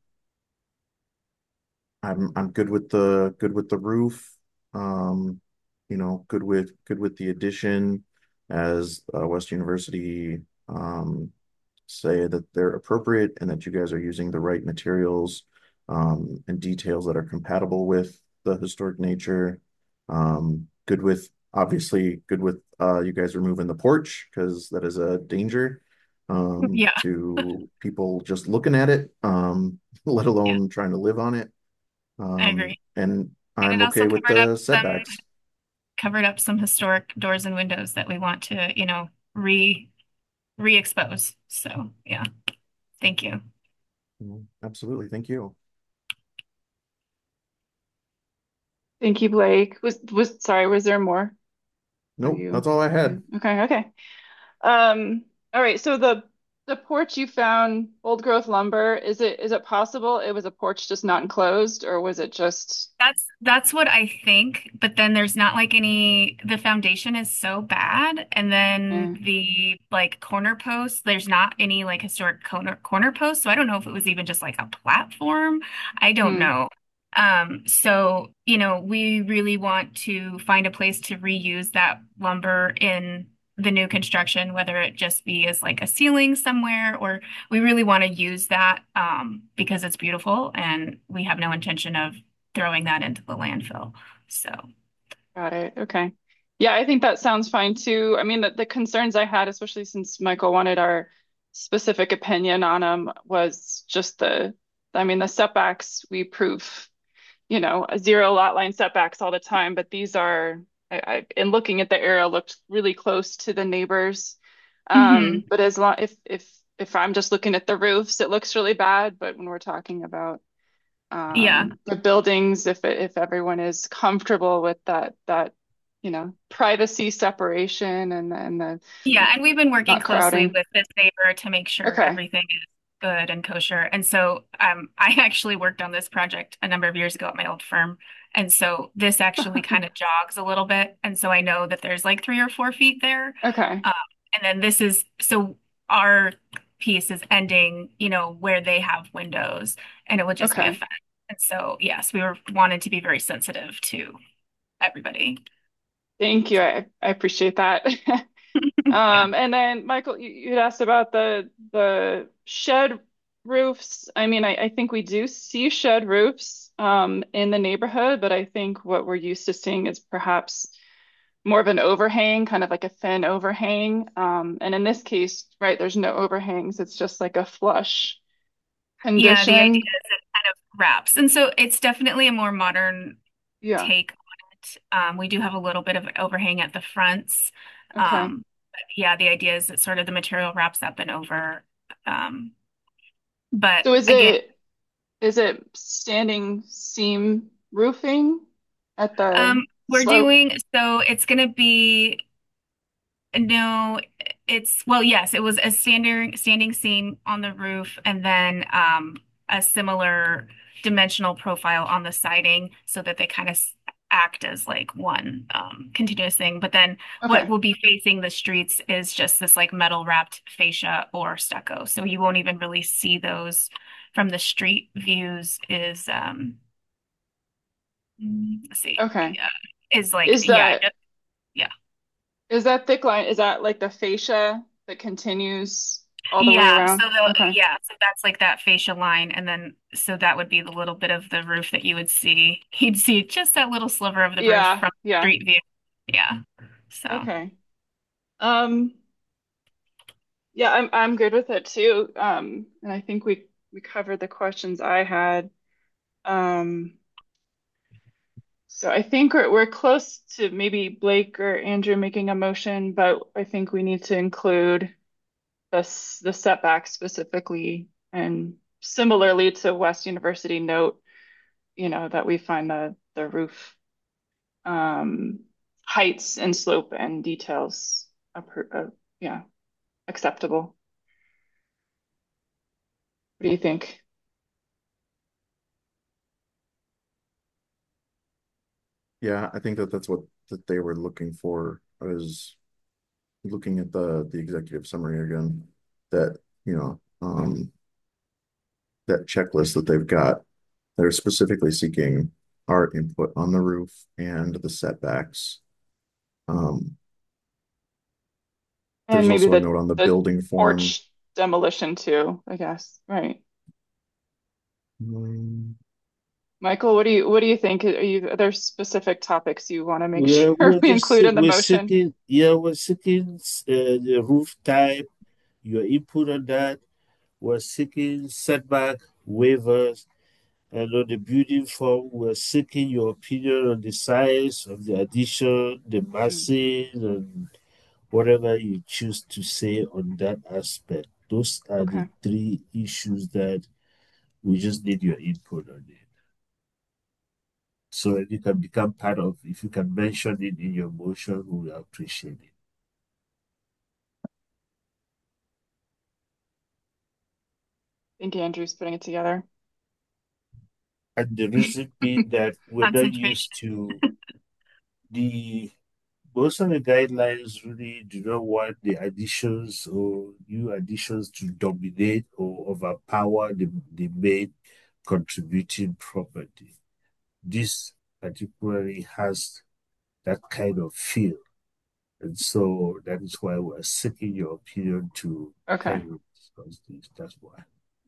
I'm I'm good with the good with the roof. Um, you know, good with good with the addition, as uh, West University um, say that they're appropriate and that you guys are using the right materials um, and details that are compatible with the historic nature. Um, good with obviously good with uh, you guys removing the porch, because that is a danger um, yeah, to people just looking at it, um, let yeah, alone trying to live on it. I Um, agree. and And it I'm also okay with covered up the some setbacks. covered up some historic doors and windows that we want to, you know, re re-expose. So yeah, thank you. Mhm. Absolutely. Thank you. Thank you, Blake. Was was sorry, was there more? Are Nope, you that's all I you had. okay, okay. Um, all right, so the the porch you found, old growth lumber, is it is it possible it was a porch just not enclosed, or was it just That's that's what I think, but then there's not like any, the foundation is so bad, and then eh, the like corner posts, there's not any like historic corner corner posts, so I don't know if it was even just like a platform. I don't hmm, know. Um, so, you know, we really want to find a place to reuse that lumber in the new construction, whether it just be as like a ceiling somewhere, or we really want to use that um, because it's beautiful and we have no intention of throwing that into the landfill. So, got it. Okay. Yeah, I think that sounds fine too. I mean, the, the concerns I had, especially since Michael wanted our specific opinion on them, was just the, I mean, the setbacks we prove, you know, zero lot line setbacks all the time, but these are, I, I, in looking at the area, looked really close to the neighbors. Um, mhm. but as long if if if I'm just looking at the roofs, it looks really bad. But when we're talking about Yeah, um, the buildings, if it, if everyone is comfortable with that that you know privacy separation and and the yeah, and we've been working not closely crowding. with this neighbor to make sure Okay. everything is good and kosher. And so, um, I actually worked on this project a number of years ago at my old firm, and so this actually kind of jogs a little bit, and so I know that there's like three or four feet there. Okay. Um, and then this is so our piece is ending, you know, where they have windows, and it would just be a Okay. fence. And so, yes, we were wanted to be very sensitive to everybody. Thank you. I I appreciate that. Yeah. Um, and then Michael, you, you'd asked about the the shed roofs. I mean, I, I think we do see shed roofs um, in the neighborhood, but I think what we're used to seeing is perhaps more of an overhang, kind of like a thin overhang. Um, and in this case, right, there's no overhangs. It's just like a flush Yeah, the idea condition. is it kind of wraps. And so it's definitely a more modern Yeah. take on it. Um, we do have a little bit of overhang at the fronts. Okay. Um, but yeah, the idea is that sort of the material wraps up and over. Um, but So is again, it is it standing seam roofing at the um, we're slope? doing so it's going to be no. it's well, yes, it was a standing standing seam on the roof and then um a similar dimensional profile on the siding so that they kind of act as like one um continuous thing. But then what Okay. will be facing the streets is just this like metal wrapped fascia or stucco. So you won't even really see those from the street views is um mm, let's see. Okay. Yeah. Is like Is yeah, that just- yeah. is that thick line, is that like the fascia that continues all the way Yeah, so around? the Okay. yeah, so that's like that fascia line, and then so that would be the little bit of the roof that you would see. You'd see just that little sliver of the roof Yeah, from yeah. street view. Yeah. So Okay. Um, yeah, I'm I'm good with it too. Um, and I think we we covered the questions I had. Um, so I think we're we're close to maybe Blake or Andrew making a motion, but I think we need to include the s- the setback specifically, and similarly to West University note, you know, that we find the the roof um heights and slope and details appro- uh, yeah, acceptable. What do you think? Yeah, I think that that's what that they were looking for. I was looking at the the executive summary again, that, you know, um, that checklist that they've got. They're specifically seeking our input on the roof and the setbacks. Um, And there's maybe also a the note on the the building form. porch demolition too, I guess. Right. Um, Michael, what do you what do you think? Are you are there specific topics you want to make Well, sure we're we just include se- in the we're motion? seeking, yeah, we're seeking uh, the roof type, your input on that. We're seeking setback waivers, and on the building form, we're seeking your opinion on the size of the addition, the Mm, massing, and whatever you choose to say on that aspect. Those are the okay. three issues that we just need your input on it. So if you can become part of, if you can mention it in your motion, we will appreciate it. I think Andrew's putting it together. And the reason being that we're not concentration. used to the most of the guidelines really do not want the additions or new additions to dominate or overpower the, the main contributing property. This particularly has that kind of feel. And so that is why we're seeking your opinion to kind Okay. of discuss this. That's why.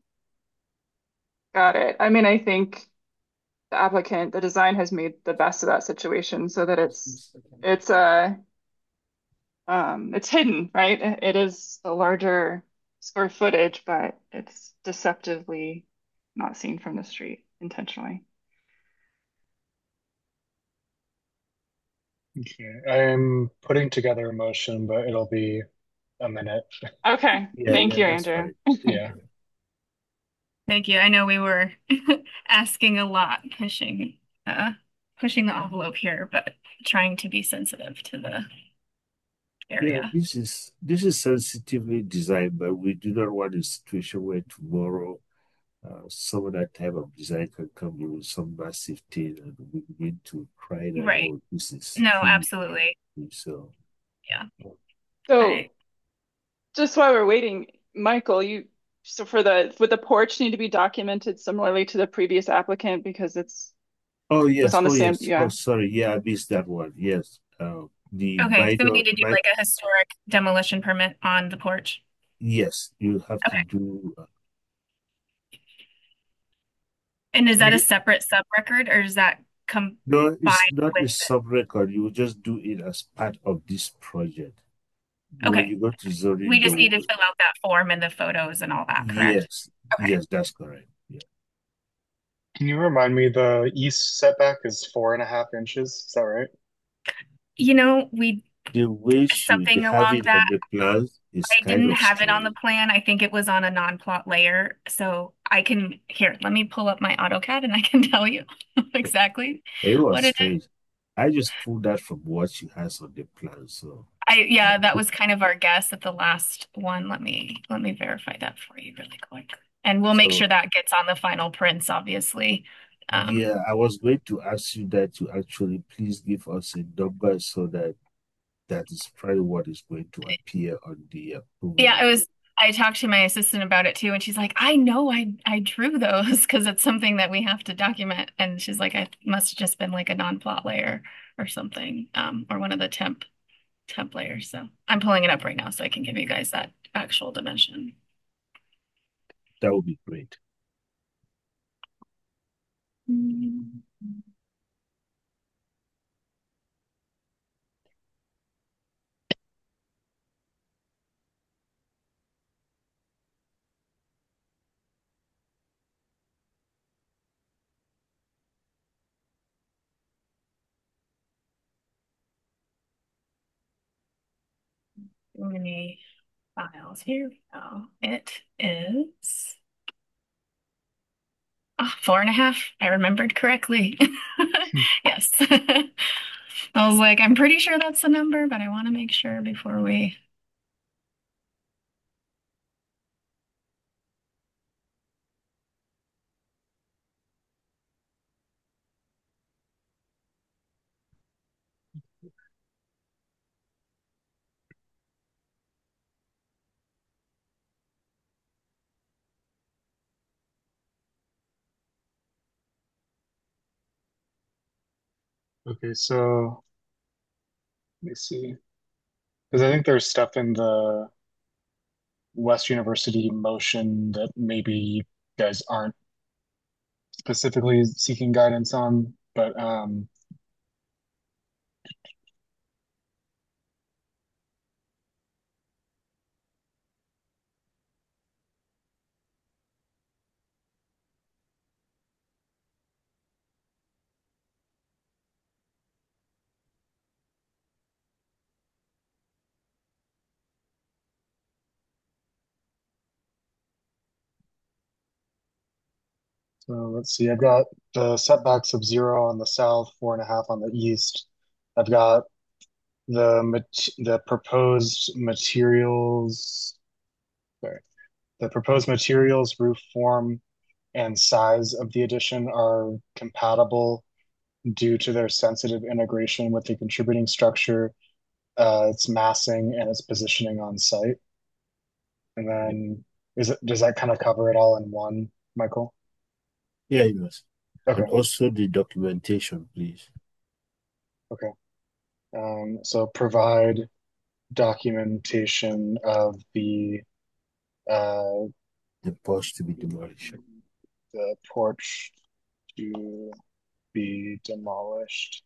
Got it. I mean, I think the applicant, the design has made the best of that situation so that it's it's uh um it's hidden, right? It it is a larger square footage, but it's deceptively not seen from the street intentionally. Okay, I'm putting together a motion, but it'll be a minute. Okay. Yeah, Thank yeah, you, that's Andrew. fine. Yeah. Thank you. I know we were asking a lot, pushing uh pushing the envelope here, but trying to be sensitive to the Yeah, area. this is this is sensitively designed, but we do not want a situation where tomorrow uh, some of that type of design can come in with some massive thing and we begin to cry that, Right. oh, this is No, huge. absolutely. So Yeah. So I just while we're waiting, Michael, you so for the would the porch need to be documented similarly to the previous applicant because it's oh it's yes, on the oh same, yes, oh yeah. sorry, yeah, I missed that one. Yes, uh, the okay, so we minor, need to do my like a historic demolition permit on the porch. yes, you have to Okay. do. Uh, And is that a you, separate sub record or does that combine no, it's not a with it? sub record. You will just do it as part of this project. When Okay. you go to zoning, We they just need to will. fill out that form and the photos and all that, correct? Yes, Okay. yes, that's correct. Yeah. Can you remind me the east setback is four and a half inches? Is that right? You know, we The way you they something have along it that. on the plans is I kind didn't of have it on the strange. plan. I think it was on a non-plot layer. So I can, here, let me pull up my AutoCAD and I can tell you exactly It was what it is. strange. I just pulled that from what she has on the plan. So I yeah, that was kind of our guess at the last one. Let me let me verify that for you really quick. And we'll make sure So that gets on the final prints, obviously. Um, yeah, I was going to ask you that to actually please give us a number so that that is probably what is going to appear on the approval yeah, it letter. was I talked to my assistant about it too, and she's like, I know I I drew those because it's something that we have to document. And she's like, I must have just been like a non-plot layer or something, um, or one of the temp temp layers. So I'm pulling it up right now so I can give you guys that actual dimension. That would be great. Mm. Too many files. Here we go. It is oh, four and a half. I remembered correctly. Yes. I was like, I'm pretty sure that's the number, but I want to make sure before we. Okay, so let me see. Because I think there's stuff in the West University motion that maybe you guys aren't specifically seeking guidance on, but um, so let's see. I've got the setbacks of zero on the south, four and a half on the east. I've got the mat the proposed materials. Sorry, the proposed materials, roof form, and size of the addition are compatible due to their sensitive integration with the contributing structure, uh, its massing, and its positioning on site. And then is it, does that kind of cover it all in one, Michael? Yeah, yes. Okay, And also the documentation, please. okay. Um, so provide documentation of the uh, The porch to be demolished. the porch to be demolished.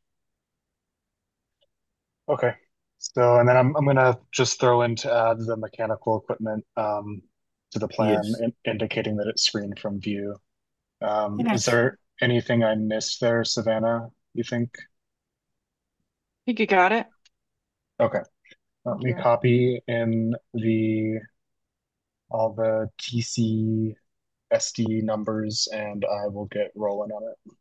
Okay. So, and then I'm I'm gonna just throw in to add the mechanical equipment um, to the plan, Yes. in, indicating that it's screened from view. Um, is Yes. there anything I missed there, Savannah, you think? I think you got it. Okay. Let Thank me you. copy in the all the T C S D numbers and I will get rolling on it.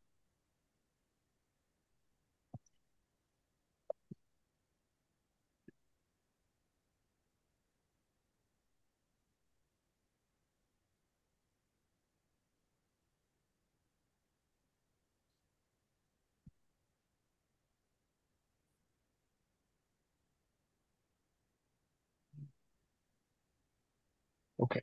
Okay.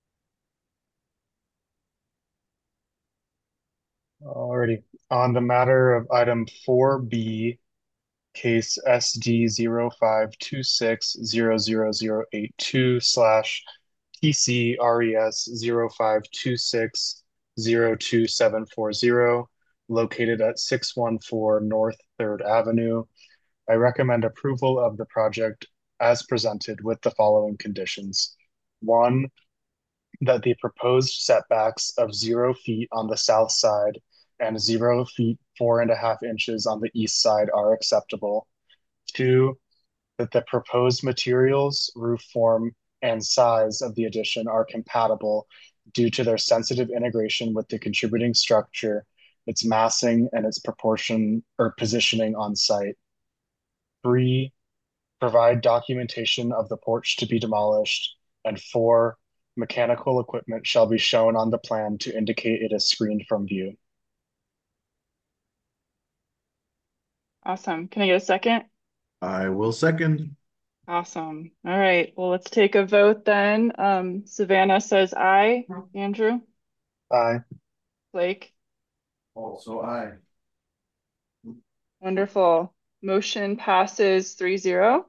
Alrighty. On the matter of item four B, case S D zero five two six zero zero zero eight two slash T C R E S zero five two six zero two seven four zero, located at six one four North Third Avenue. I recommend approval of the project as presented with the following conditions. One, that the proposed setbacks of zero feet on the south side and zero feet four and a half inches on the east side are acceptable. Two, that the proposed materials, roof form, and size of the addition are compatible due to their sensitive integration with the contributing structure, its massing, and its proportion or positioning on site. Three, provide documentation of the porch to be demolished, and four, mechanical equipment shall be shown on the plan to indicate it is screened from view. Awesome. Can I get a second? I will second. Awesome. All right. Well, let's take a vote then. Um, Savannah says aye. Andrew? Aye. Blake? Also aye. Wonderful. Motion passes three zero.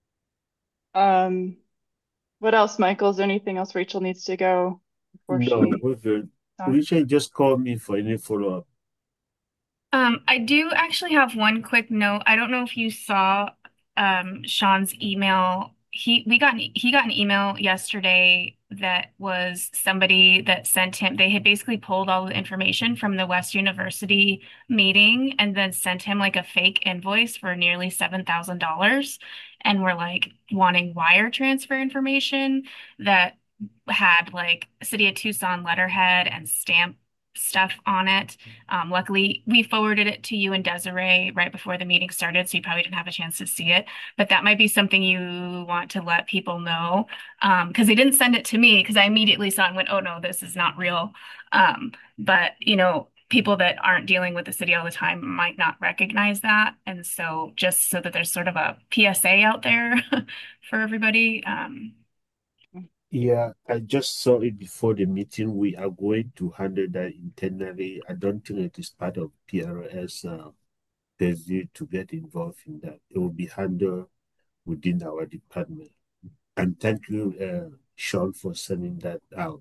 Um, what else, Michael? Is there anything else Rachel needs to go before No, she we're good. talks? Richard, just call me for any follow-up. Um, I do actually have one quick note. I don't know if you saw um Sean's email. He we got an, he got an email yesterday that was somebody that sent him. They had basically pulled all the information from the West University meeting and then sent him like a fake invoice for nearly seven thousand dollars and were like wanting wire transfer information that had like City of Tucson letterhead and stamp stuff on it. Um, luckily, we forwarded it to you and Desiree right before the meeting started, so you probably didn't have a chance to see it. But that might be something you want to let people know, um, because they didn't send it to me because I immediately saw it and went, "Oh no, this is not real." Um, but you know, people that aren't dealing with the city all the time might not recognize that, and so just so that there's sort of a P S A out there for everybody. Um, Yeah, I just saw it before the meeting. We are going to handle that internally. I don't think it is part of P R S uh, purview to get involved in that. It will be handled within our department. And thank you, uh, Sean, for sending that out.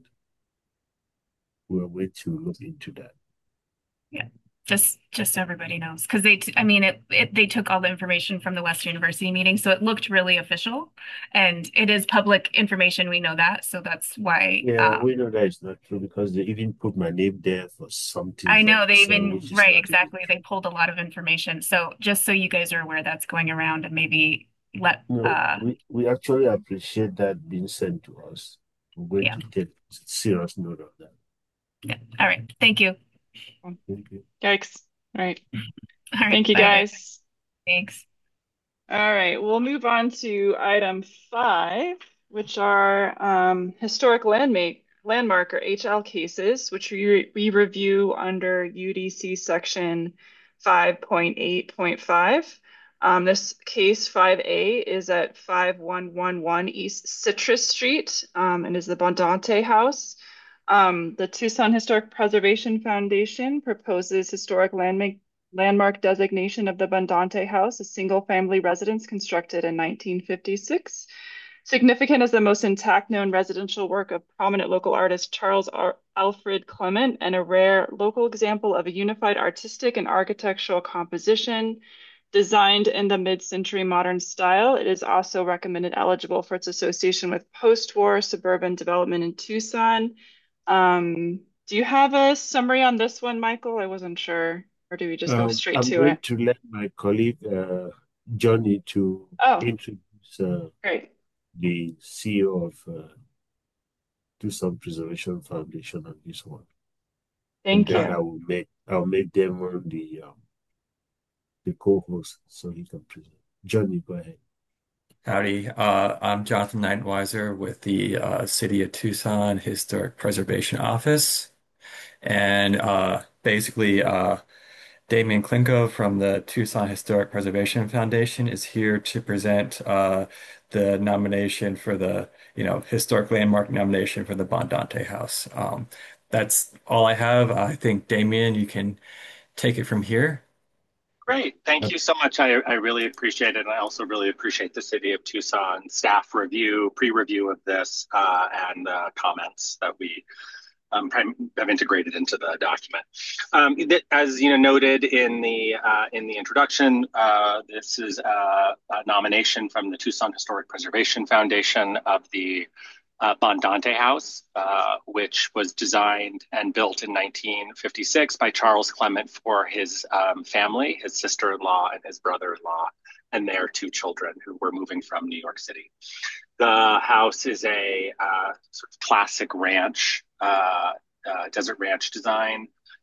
We're going to look into that. Yeah, just just so everybody knows, because they, t I mean, it, it they took all the information from the West University meeting, so it looked really official, and it is public information. We know that, so that's why. Yeah, Um, we know that it's not true because they even put my name there for something I know that they so even which is right not even exactly. They pulled a lot of information, so just so you guys are aware, that's going around, and maybe let No, uh we, we actually appreciate that being sent to us. We're going yeah to take serious note of that. yeah. All right, thank you. Thank you. Yikes. All right. All right, Thank you, bye guys. guys. Thanks. All right, we'll move on to item five, which are um, historic landmark landmark or H L cases, which we, we review under U D C section five point eight point five. Um, this case five A is at five one one one East Citrus Street um, and is the Bondante House. Um, the Tucson Historic Preservation Foundation proposes historic landmark landmark designation of the Bondante House, a single-family residence constructed in nineteen fifty-six. Significant as the most intact known residential work of prominent local artist Charles R. Alfred Clement and a rare local example of a unified artistic and architectural composition designed in the mid-century modern style. It is also recommended eligible for its association with post-war suburban development in Tucson. Um, do you have a summary on this one, Michael? I wasn't sure. Or do we just go Um, straight I'm to going it? to let my colleague uh, Johnny to Oh, introduce uh, great. the C E O of uh, Tucson Preservation Foundation on this one, and Thank then you. I will make I'll make them on the um, the co-host so he can present. Johnny, go ahead. Howdy, uh, I'm Jonathan Nightenweiser with the uh, City of Tucson Historic Preservation Office. And uh, basically, uh, Damien Klinko from the Tucson Historic Preservation Foundation is here to present uh, the nomination for the, you know, historic landmark nomination for the Bondante House. Um, that's all I have. I think, Damien, you can take it from here. Great. Thank you so much. I, I really appreciate it. And I also really appreciate the City of Tucson staff review, pre-review of this, uh, and uh, comments that we um, have integrated into the document. Um, that, as you know, noted in the uh, in the introduction, uh, this is a, a nomination from the Tucson Historic Preservation Foundation of the uh, Bondante House, uh, which was designed and built in nineteen fifty-six by Charles Clement for his um, family, his sister-in-law and his brother-in-law, and their two children who were moving from New York City. The house is a uh, sort of classic ranch, uh, uh, desert ranch design.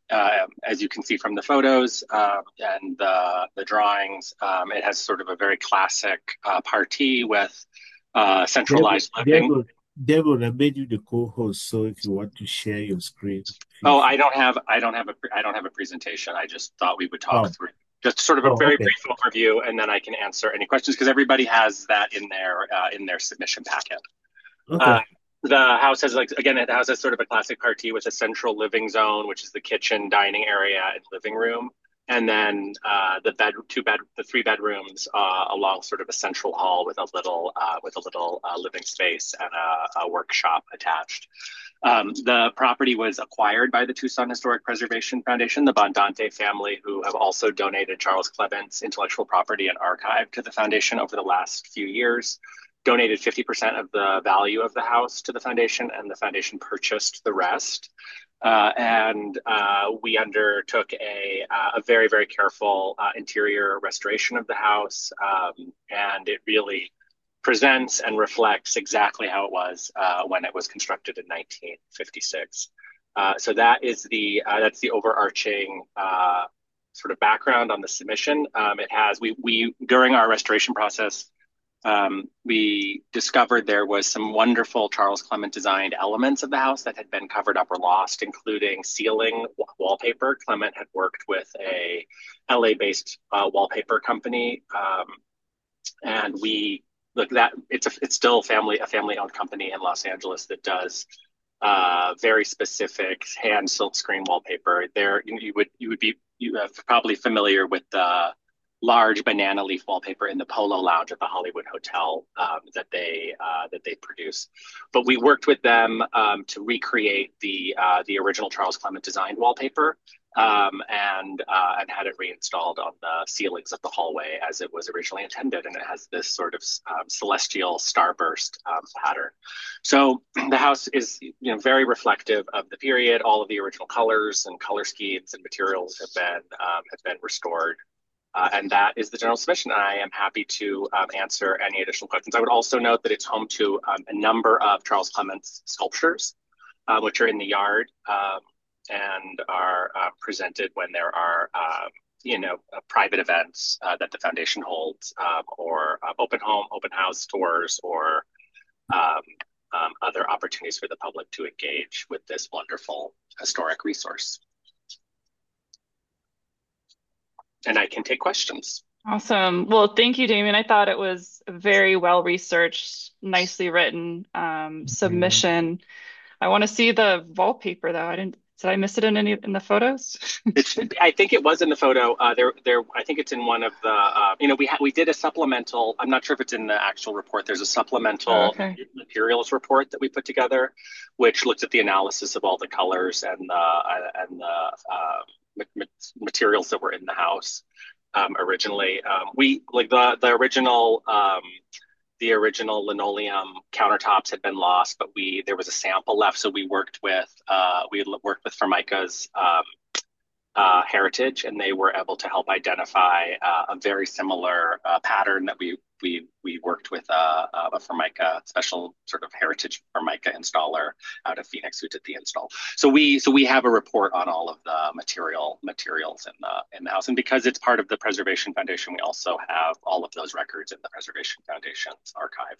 uh, as you can see from the photos uh, and the, the drawings, um, it has sort of a very classic uh, party with uh, Devon, centralized living. Devon, Devon, I made you the co-host, so if you want to share your screen, feel Oh, free. I don't have I don't have a I don't have a presentation. I just thought we would talk Oh, through just sort of a oh, very okay, brief overview, and then I can answer any questions because everybody has that in their uh, in their submission packet. Uh, okay. the house has like again, the house has sort of a classic party with a central living zone, which is the kitchen, dining area, and living room, and then uh, the bed, two bed, the three bedrooms uh, along sort of a central hall with a little uh, with a little uh, living space and a, a workshop attached. Um, the property was acquired by the Tucson Historic Preservation Foundation, the Bondante family, who have also donated Charles Clement's intellectual property and archive to the foundation over the last few years, donated fifty percent of the value of the house to the foundation, and the foundation purchased the rest. Uh, and uh, we undertook a, uh, a very, very careful uh, interior restoration of the house. Um, and it really presents and reflects exactly how it was uh, when it was constructed in nineteen fifty-six. Uh, so that is the uh, that's the overarching uh, sort of background on the submission. Um, it has we we during our restoration process, um, we discovered there was some wonderful Charles Clement designed elements of the house that had been covered up or lost, including ceiling wallpaper. Clement had worked with a L A-based uh, wallpaper company, um, and we look that it's a it's still family a family owned company in Los Angeles that does uh, very specific hand silk screen wallpaper. There you, you would you would be you are probably familiar with the large banana leaf wallpaper in the Polo Lounge at the Hollywood Hotel um, that they uh, that they produce. But we worked with them um, to recreate the uh, the original Charles Clement designed wallpaper um, and uh, and had it reinstalled on the ceilings of the hallway as it was originally intended, and it has this sort of um, celestial starburst um, pattern. So the house is, you know, very reflective of the period. All of the original colors and color schemes and materials have been um, have been restored. Uh, and that is the general submission. And I am happy to um, answer any additional questions. I would also note that it's home to um, a number of Charles Clement's sculptures, uh, which are in the yard um, and are uh, presented when there are, um, you know, uh, private events uh, that the foundation holds, um, or uh, open home, open house tours, or um, um, other opportunities for the public to engage with this wonderful historic resource. And I can take questions. Awesome. Well, thank you, Damien. I thought it was a very well researched, nicely written um, submission. I want to see the wallpaper though. I didn't, did I miss it in any in the photos? It should be, I think it was in the photo. Uh, there, there. I think it's in one of the. Uh, you know, we had we did a supplemental. I'm not sure if it's in the actual report. There's a supplemental Oh, okay. materials report that we put together, which looks at the analysis of all the colors and the uh, and the uh, ma- materials that were in the house um, originally. Um, we like the the original. Um, the original linoleum countertops had been lost, but we there was a sample left, so we worked with uh, we had worked with Formica's um, uh, heritage, and they were able to help identify uh, a very similar uh, pattern that we we we worked with uh, a Formica special sort of heritage Formica installer out of Phoenix who did the install. So we so we have a report on all of the material materials in the in the house, and because it's part of the Preservation Foundation, we also have all of those records in the Preservation Foundation's archive.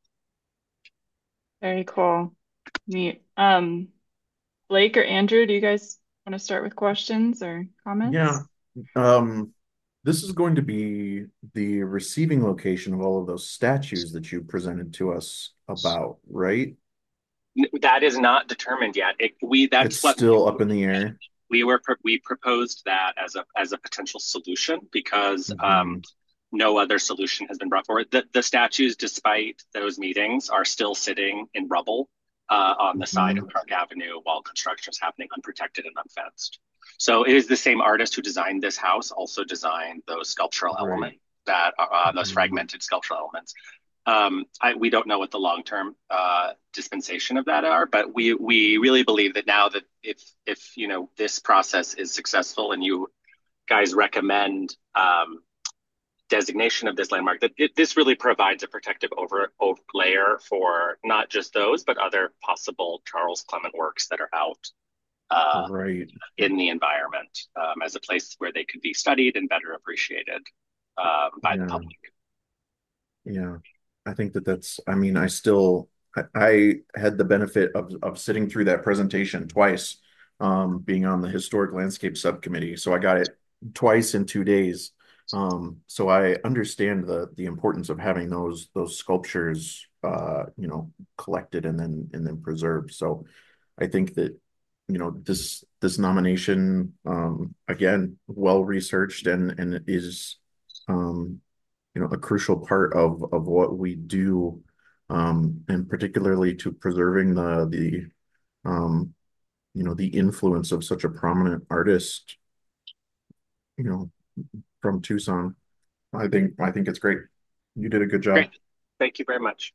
Very cool. Neat. Um, Blake or Andrew, do you guys want to start with questions or comments? Yeah. Um, this is going to be the receiving location of all of those statues that you presented to us about, right? That is not determined yet. It, we that's It's what still up in the air. we were we proposed that as a as a potential solution because Mhm. um, no other solution has been brought forward. The, the statues, despite those meetings, are still sitting in rubble uh, on the side of Mhm. Park Avenue while construction is happening, unprotected and unfenced. So it is the same artist who designed this house also designed those sculptural Right. elements that are uh, those Mhm. fragmented sculptural elements. Um, I, we don't know what the long-term uh, dispensation of that are, but we we really believe that now that if if you know this process is successful and you guys recommend um, designation of this landmark, that it, this really provides a protective over, over layer for not just those, but other possible Charles Clement works that are out uh, Right. in the environment um, as a place where they could be studied and better appreciated um, by the Yeah. public. Yeah. I think that that's, I mean, I still, I, I had the benefit of, of sitting through that presentation twice, um, being on the historic landscape subcommittee. So I got it twice in two days. Um, so I understand the, the importance of having those, those sculptures, uh, you know, collected and then, and then preserved. So I think that, you know, this, this nomination, um, again, well researched and, and is, um, you know, a crucial part of of what we do, um, and particularly to preserving the the um, you know, the influence of such a prominent artist, you know, from Tucson. I think I think it's great. You did a good Great. job. Thank you very much.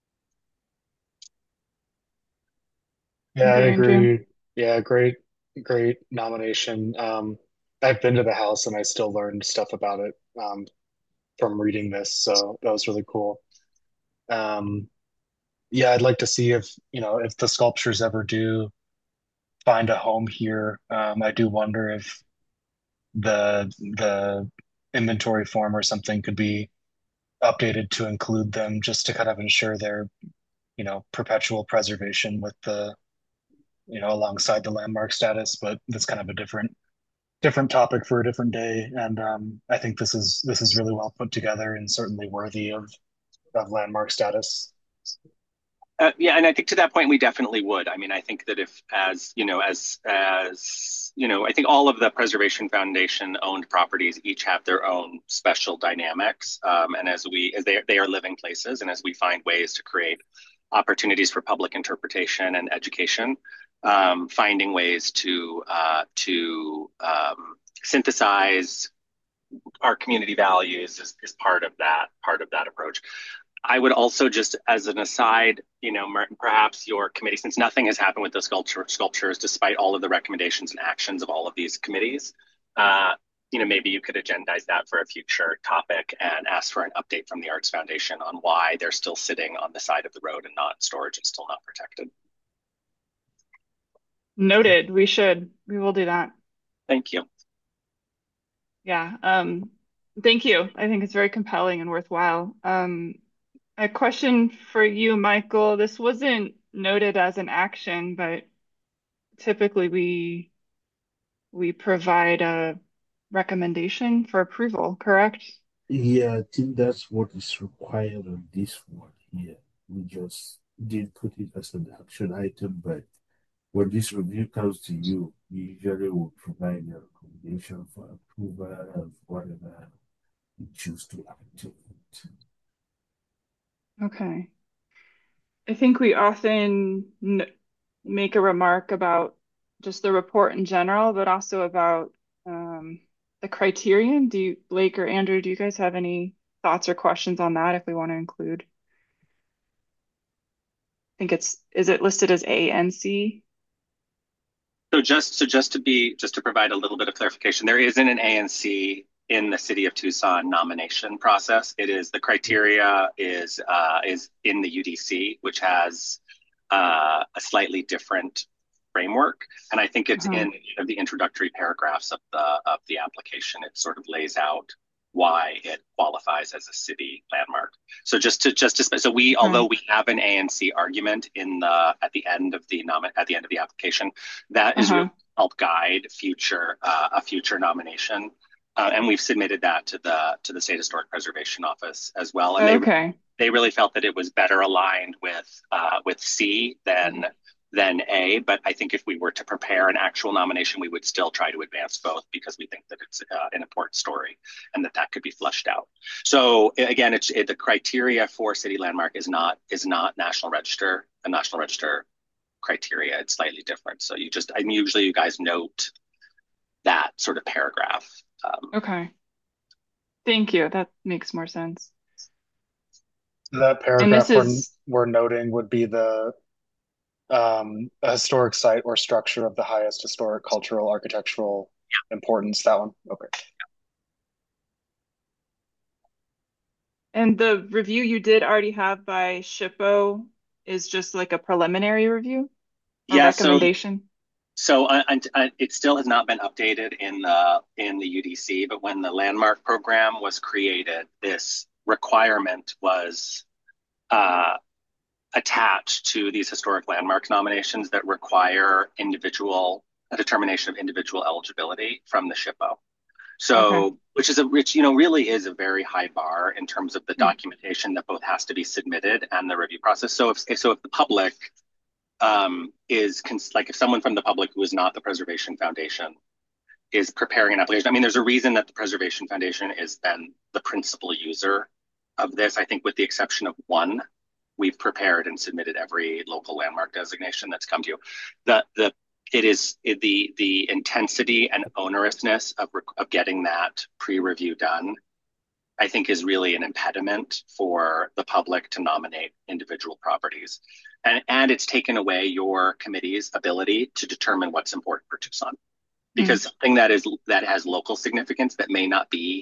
Yeah, I Thank you, Andrew. agree. Yeah, great, great nomination. Um, I've been to the house and I still learned stuff about it um, from reading this, so that was really cool. Um, yeah, I'd like to see if, you know, if the sculptures ever do find a home here. Um, I do wonder if the the inventory form or something could be updated to include them just to kind of ensure their, you know, perpetual preservation with the, you know, alongside the landmark status, but that's kind of a different different topic for a different day. And um, I think this is this is really well put together and certainly worthy of of landmark status. Uh, yeah, and I think to that point we definitely would. I mean, I think that if, as you know, as as you know, I think all of the Preservation Foundation owned properties each have their own special dynamics, um, and as we as they they are living places, and as we find ways to create opportunities for public interpretation and education, um, finding ways to uh, to um, synthesize our community values is, is part of that part of that approach. I would also just, as an aside, you know, perhaps your committee, since nothing has happened with the sculpture, sculptures, despite all of the recommendations and actions of all of these committees, uh, you know, maybe you could agendize that for a future topic and ask for an update from the Arts Foundation on why they're still sitting on the side of the road and not in storage and still not protected. Noted. We should. We will do that. Thank you. Yeah. Um, thank you. I think it's very compelling and worthwhile. Um, a question for you, Michael. This wasn't noted as an action, but typically we we provide a recommendation for approval, correct? Yeah, I think that's what is required on this one here. We just did put it as an action item, but when this review comes to you, you usually will provide a recommendation for approval of whatever you choose to act. Okay. I think we often n make a remark about just the report in general, but also about um, the criterion. Do you, Blake or Andrew, do you guys have any thoughts or questions on that if we want to include? I think it's, is it listed as A and C? So just so just to be just to provide a little bit of clarification, there isn't an A N C in the City of Tucson nomination process. It is the criteria is uh, is in the U D C, which has uh, a slightly different framework, and I think it's Uh-huh. in you know, the introductory paragraphs of the of the application. It sort of lays out why it qualifies as a city landmark. So just to just to so we although Okay. we have an A N C argument in the at the end of the nom at the end of the application, that is really Uh-huh. help guide future uh, a future nomination. Uh, and we've submitted that to the to the State Historic Preservation Office as well, and they Okay. they really felt that it was better aligned with uh, with C than than A. But I think if we were to prepare an actual nomination, we would still try to advance both because we think that it's uh, an important story and that that could be fleshed out. So again, it's it, the criteria for city landmark is not is not National Register, a National Register criteria. It's slightly different. So you just, I mean, usually you guys note that sort of paragraph. Um, Okay. Thank you. That makes more sense. That And this paragraph we're, is, we're noting would be the um, a historic site or structure of the highest historic, cultural, architectural importance. That one. Okay. and the review you did already have by SHPO is just like a preliminary review or yeah. So recommendation? So uh, uh, it still has not been updated in the in the U D C, but when the landmark program was created, this requirement was uh, attached to these historic landmark nominations that require individual a determination of individual eligibility from the SHPO. Okay. So, which is a which you know really is a very high bar in terms of the Hmm. documentation that both has to be submitted and the review process. So if so if the public um, is cons- like if someone from the public who is not the Preservation Foundation is preparing an application. I mean, there's a reason that the Preservation Foundation is then the principal user of this. I think with the exception of one, we've prepared and submitted every local landmark designation that's come to you. The the it is it, the the intensity and onerousness of of getting that pre-review done, I think, is really an impediment for the public to nominate individual properties. And, and it's taken away your committee's ability to determine what's important for Tucson. Because mm. something that is that has local significance that may not be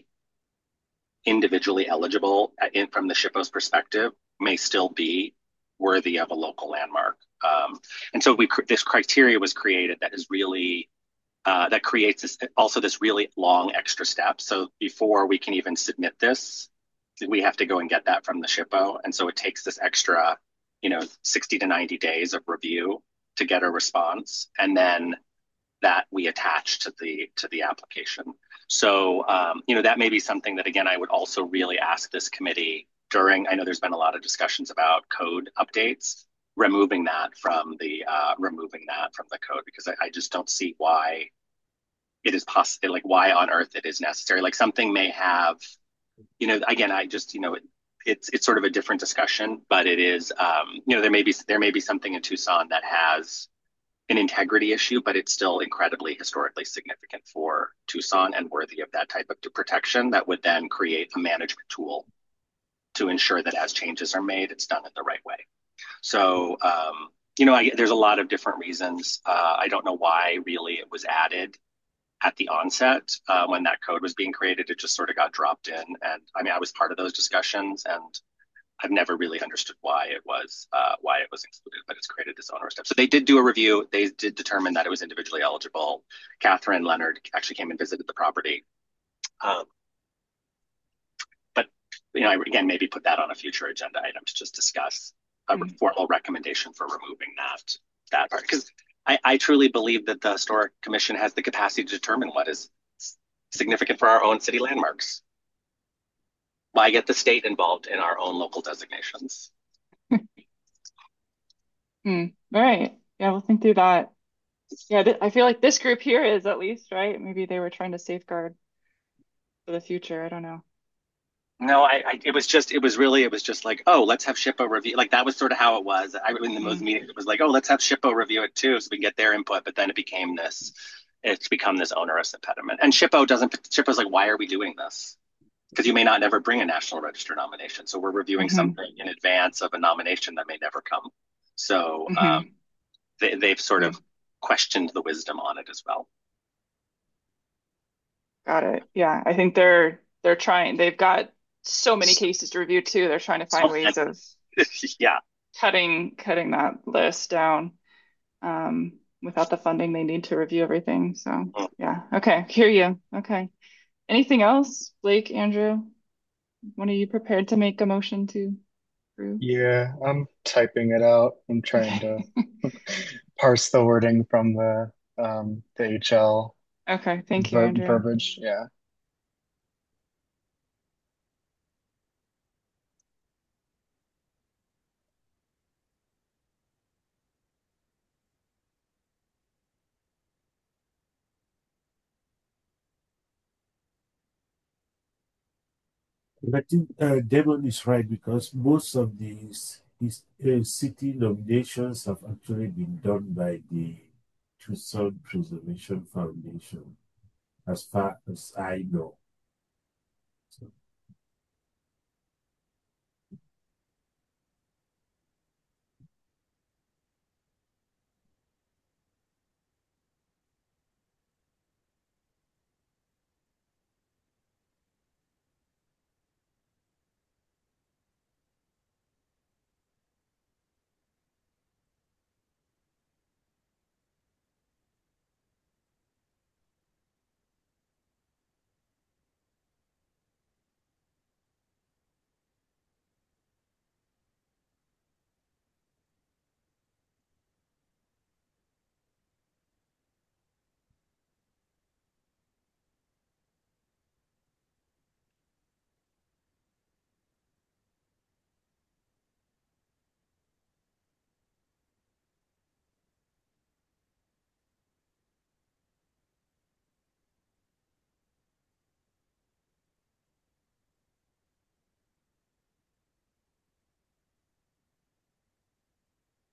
individually eligible in, from the SHPO's perspective may still be worthy of a local landmark. Um, and so we this criteria was created that is really Uh, that creates this, also this really long extra step. So before we can even submit this, we have to go and get that from the SHPO. And so it takes this extra, you know, sixty to ninety days of review to get a response. And then that we attach to the to the application. So, um, you know, that may be something that, again, I would also really ask this committee during, I know there's been a lot of discussions about code updates, removing that from the uh, removing that from the code, because I, I just don't see why it is possible, like why on earth it is necessary. Like something may have, you know, again, I just, you know, it, it's it's sort of a different discussion, but it is, um, you know, there may be there may be something in Tucson that has an integrity issue, but it's still incredibly historically significant for Tucson and worthy of that type of protection that would then create a management tool to ensure that as changes are made, it's done in the right way. So, um, you know, I, there's a lot of different reasons. Uh, I don't know why really it was added at the onset uh, when that code was being created. It just sort of got dropped in. And I mean, I was part of those discussions, and I've never really understood why it was uh, why it was included, but it's created this onerous step. So they did do a review. They did determine that it was individually eligible. Catherine Leonard actually came and visited the property. Um, but, you know, I, again, maybe put that on a future agenda item to just discuss a mm-hmm. formal recommendation for removing that, that part. Because I, I truly believe that the Historic Commission has the capacity to determine what is significant for our own city landmarks. Why get the state involved in our own local designations? Hmm. All right. Yeah, we'll think through that. Yeah, th- I feel like this group here is at least, right? Maybe they were trying to safeguard for the future. I don't know. No, I, I it was just, it was really, it was just like, oh, let's have SHPO review. Like that was sort of how it was. I in the most mm. meetings, it was like, oh, let's have SHPO review it too, so we can get their input. But then it became this, it's become this onerous impediment. And SHPO doesn't, SHPO's like, why are we doing this? Because you may not never bring a National Register nomination. So we're reviewing mm-hmm. something in advance of a nomination that may never come. So mm-hmm. um, they, they've sort mm-hmm. of questioned the wisdom on it as well. Got it. Yeah, I think they're they're trying. They've got so many cases to review too. They're trying to find ways of yeah cutting cutting that list down um, without the funding they need to review everything. So mm. yeah, okay, hear you. Okay. Anything else, Blake, Andrew? When are you prepared to make a motion to approve? Yeah, I'm typing it out. I'm trying to parse the wording from the um, the H L. Okay, thank you, ver- Andrew. Verbiage, yeah. I think uh, Damon is right, because most of these his, uh, city nominations have actually been done by the Tucson Preservation Foundation, as far as I know. So.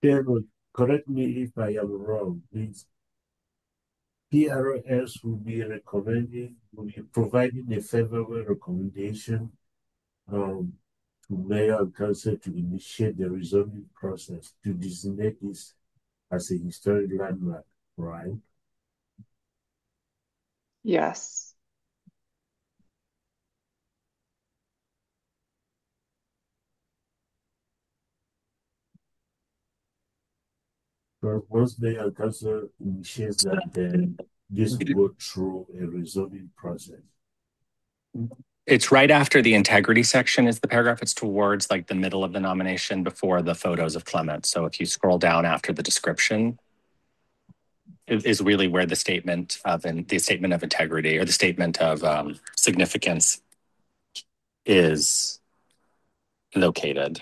Chairman, correct me if I am wrong, please. P R S will be recommending, will be providing a favorable recommendation um, to mayor and council to initiate the rezoning process to designate this as a historic landmark, right? Yes. But once mayor and council initiates that, then this will go through a rezoning process. It's right after the integrity section is the paragraph. It's towards like the middle of the nomination before the photos of Clement. So if you scroll down after the description, it is really where the statement of in, the statement of integrity or the statement of um, significance is located.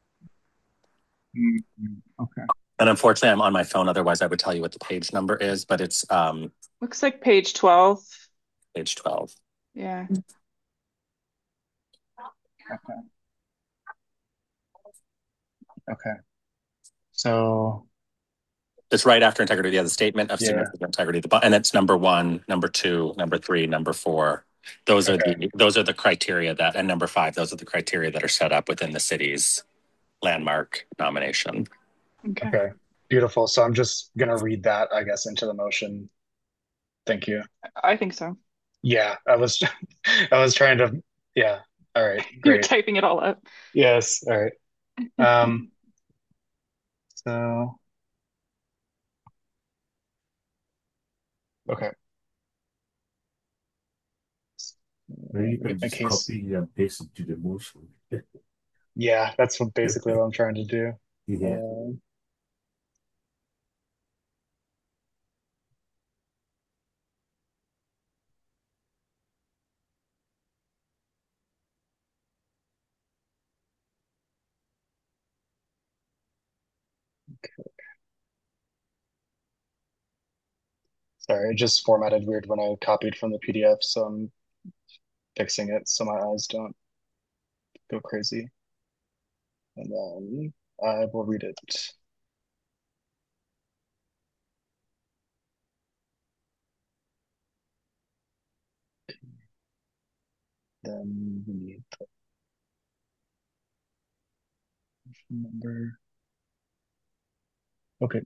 Mm-hmm. Okay. And unfortunately, I'm on my phone. Otherwise, I would tell you what the page number is, but it's um, Looks like page twelve. page twelve. Yeah. Okay. Okay. So It's right after integrity. Yeah, the statement of yeah. significant integrity, and it's number one, number two, number three, number four. Those Okay. are the those are the criteria that, and number five, those are the criteria that are set up within the city's landmark nomination. Okay. Okay. Beautiful. So I'm just gonna read that, I guess, into the motion. Thank you. I think so. Yeah, I was I was trying to yeah. All right, You're great. typing it all up. Yes, all right. Um so okay. Or you can In just case copy and paste it to the motion. yeah, that's what basically what I'm trying to do. Yeah. Um, sorry, it just formatted weird when I copied from the P D F, so I'm fixing it so my eyes don't go crazy. And then I will read it. Then we need the number. Okay.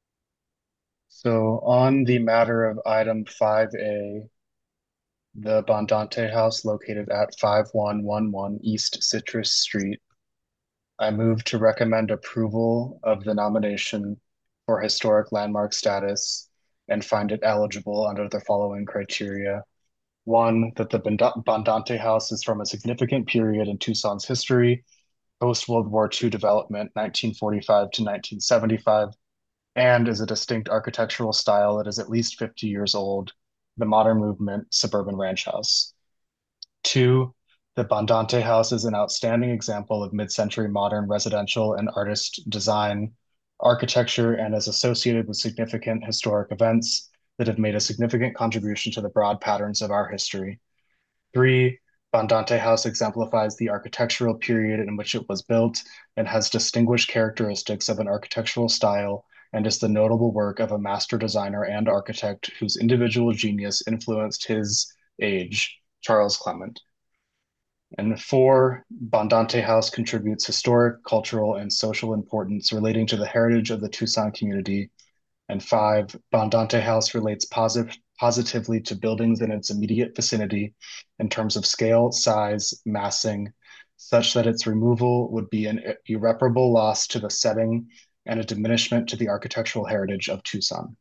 So on the matter of item five A, the Bondante House located at five one one one East Citrus Street, I move to recommend approval of the nomination for historic landmark status and find it eligible under the following criteria. One, that the Bondante House is from a significant period in Tucson's history, post-World War Two development, nineteen forty-five to nineteen seventy-five, and is a distinct architectural style that is at least fifty years old, the modern movement suburban ranch house. Two, the Bondante House is an outstanding example of mid-century modern residential and artist design architecture and is associated with significant historic events that have made a significant contribution to the broad patterns of our history. Three, Bondante House exemplifies the architectural period in which it was built and has distinguished characteristics of an architectural style and is the notable work of a master designer and architect whose individual genius influenced his age, Charles Clement. And four, Bondante House contributes historic, cultural, and social importance relating to the heritage of the Tucson community. And five, Bondante House relates posit positively to buildings in its immediate vicinity in terms of scale, size, massing, such that its removal would be an irreparable loss to the setting and a diminishment to the architectural heritage of Tucson.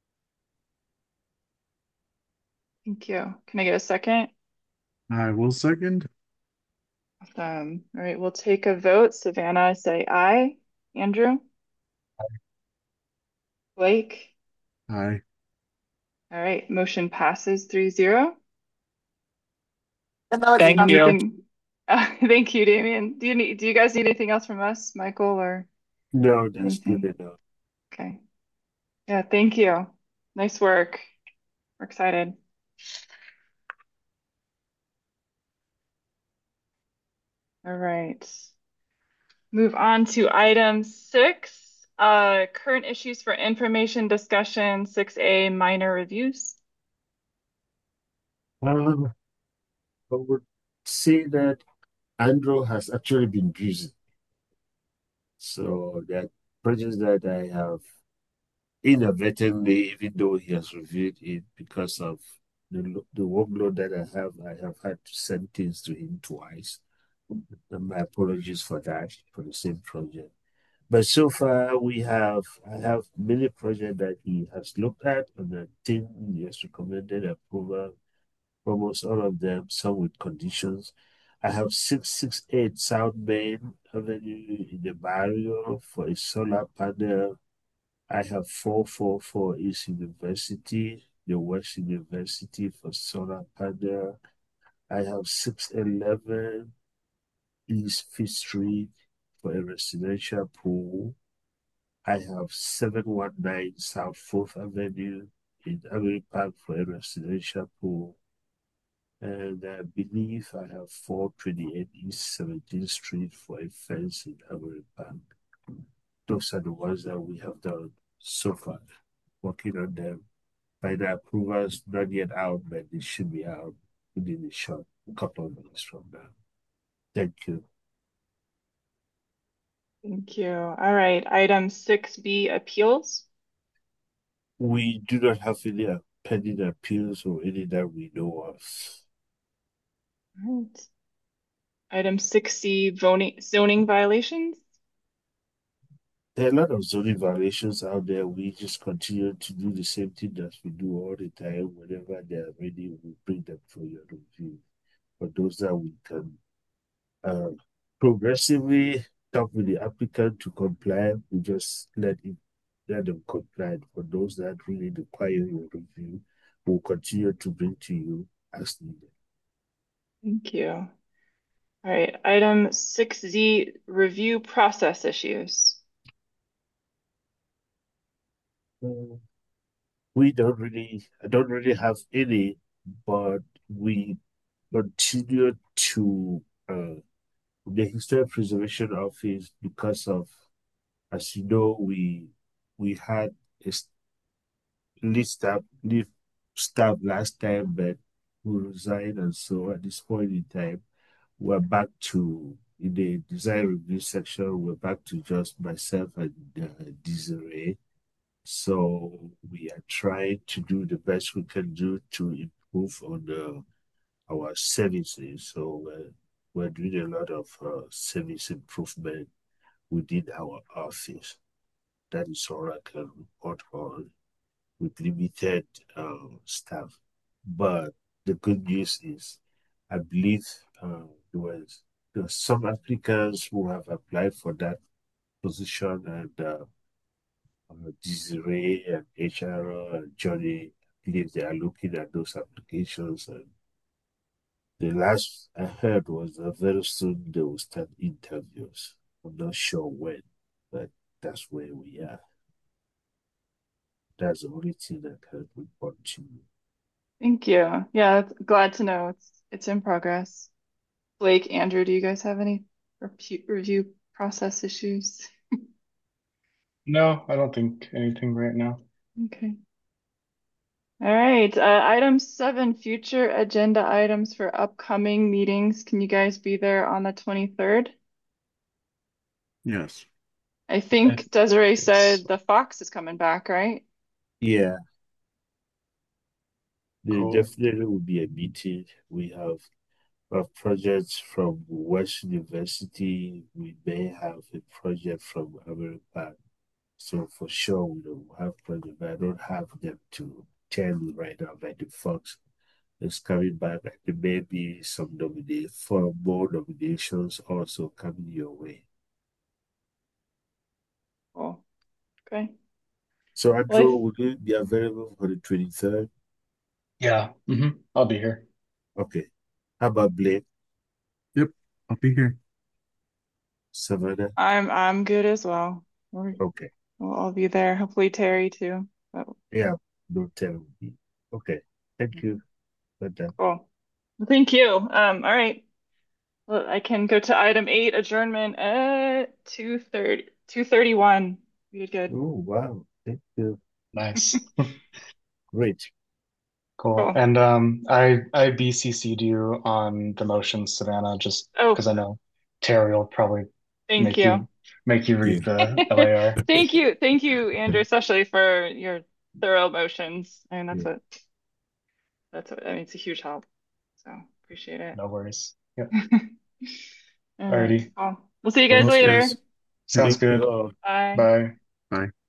Thank you. Can I get a second? I will second. Awesome. All right, we'll take a vote. Savannah, say aye. Andrew? Blake? Aye. All right, motion passes three zero. Thank you. Anything? Uh, thank you, Damien. Do you need, do you guys need anything else from us, Michael, or No, that's anything? good enough. Okay. Yeah, thank you. Nice work. We're excited. All right. Move on to item six, Uh, current issues for information discussion, six A minor reviews. Um, I would say that Andrew has actually been busy. So that projects that I have inadvertently, even though he has reviewed it because of the, lo- the workload that I have, I have had to send things to him twice. And my apologies for that, for the same project. But so far, we have, I have many projects that he has looked at, and I think he has recommended approval, almost all of them, some with conditions. I have six six eight South Main Avenue in the barrio for a solar panel. I have four four four East University, the West University for solar panel. I have six eleven East Fifth Street for a residential pool. I have seven one nine South Fourth Avenue in Avery Park for a residential pool. And I believe I have four twenty-eight East seventeenth Street for a fence in Avery Park. Those are the ones that we have done so far, working on them. Final approvals not yet out, but they should be out within a short couple of minutes from now. Thank you. Thank you. All right, item six B appeals. We do not have any uh, pending appeals or any that we know of. All right. Item six C zoning zoning violations. There are a lot of zoning violations out there. We just continue to do the same thing that we do all the time. Whenever they are ready, we bring them for your review. For those that we can uh, progressively talk with the applicant to comply, we just let it let them comply. For those that really require your review, we'll continue to bring to you as needed. Thank you. All right, item six Z review process issues. Uh, we don't really, I don't really have any, but we continue to uh, the Historic Preservation Office because of, as you know, we we had a lead staff lead staff last time, but who resigned, and so at this point in time, we're back to in the design review section. We're back to just myself and uh, Desiree. So we are trying to do the best we can do to improve on uh, our services. So we're, we're doing a lot of uh, service improvement within our office. That is all I can report on with limited uh, staff. But the good news is, I believe uh, there was there are some applicants who have applied for that position, and uh, uh, Desiree and H R O and Johnny, I believe they are looking at those applications. And the last I heard was that very soon they will start interviews. I'm not sure when, but that's where we are. That's the only thing I can report to you. Thank you. Yeah, that's glad to know it's it's in progress. Blake, Andrew, do you guys have any repu- review process issues? No, I don't think anything right now. Okay. All right. Uh, item seven, future agenda items for upcoming meetings. Can you guys be there on the twenty-third? Yes. I think Desiree Yes. said the Fox is coming back, right? Yeah, there Cool. definitely will be a meeting. We have uh, projects from West University. We may have a project from America. So for sure, we will have projects, but I don't have them to tell you right now. But the Fox is coming back, and there may be some nominate for more nominations also coming your way. Cool. Okay. So Well, Andrew, I- will you be available for the twenty-third? Yeah. hmm I'll be here. Okay. How about Blake, Yep. I'll be here. Savannah? I'm I'm good as well. We're, Okay. we'll all be there. Hopefully Terry too. But Yeah, don't tell me. Okay. Thank you for that. cool. Well, thank you. Um, all right. Well, I can go to item eight, adjournment at two thirty, two thirty-one. You did good. Oh, wow. Thank you. Nice. Great. Cool. Cool. And um, I I B C C'd you on the motion, Savannah, just Oh, because I know Terry will probably thank make you. you make you read Yeah. the L A R. Thank you. Thank you, Andrew, especially for your thorough motions. I mean, that's Yeah. what that's what I mean, it's a huge help. So appreciate it. No worries. Yep. All right. Alrighty. Well, we'll see you guys Thanks, later. guys. Sounds Thank you good. all. Bye. Bye. Bye.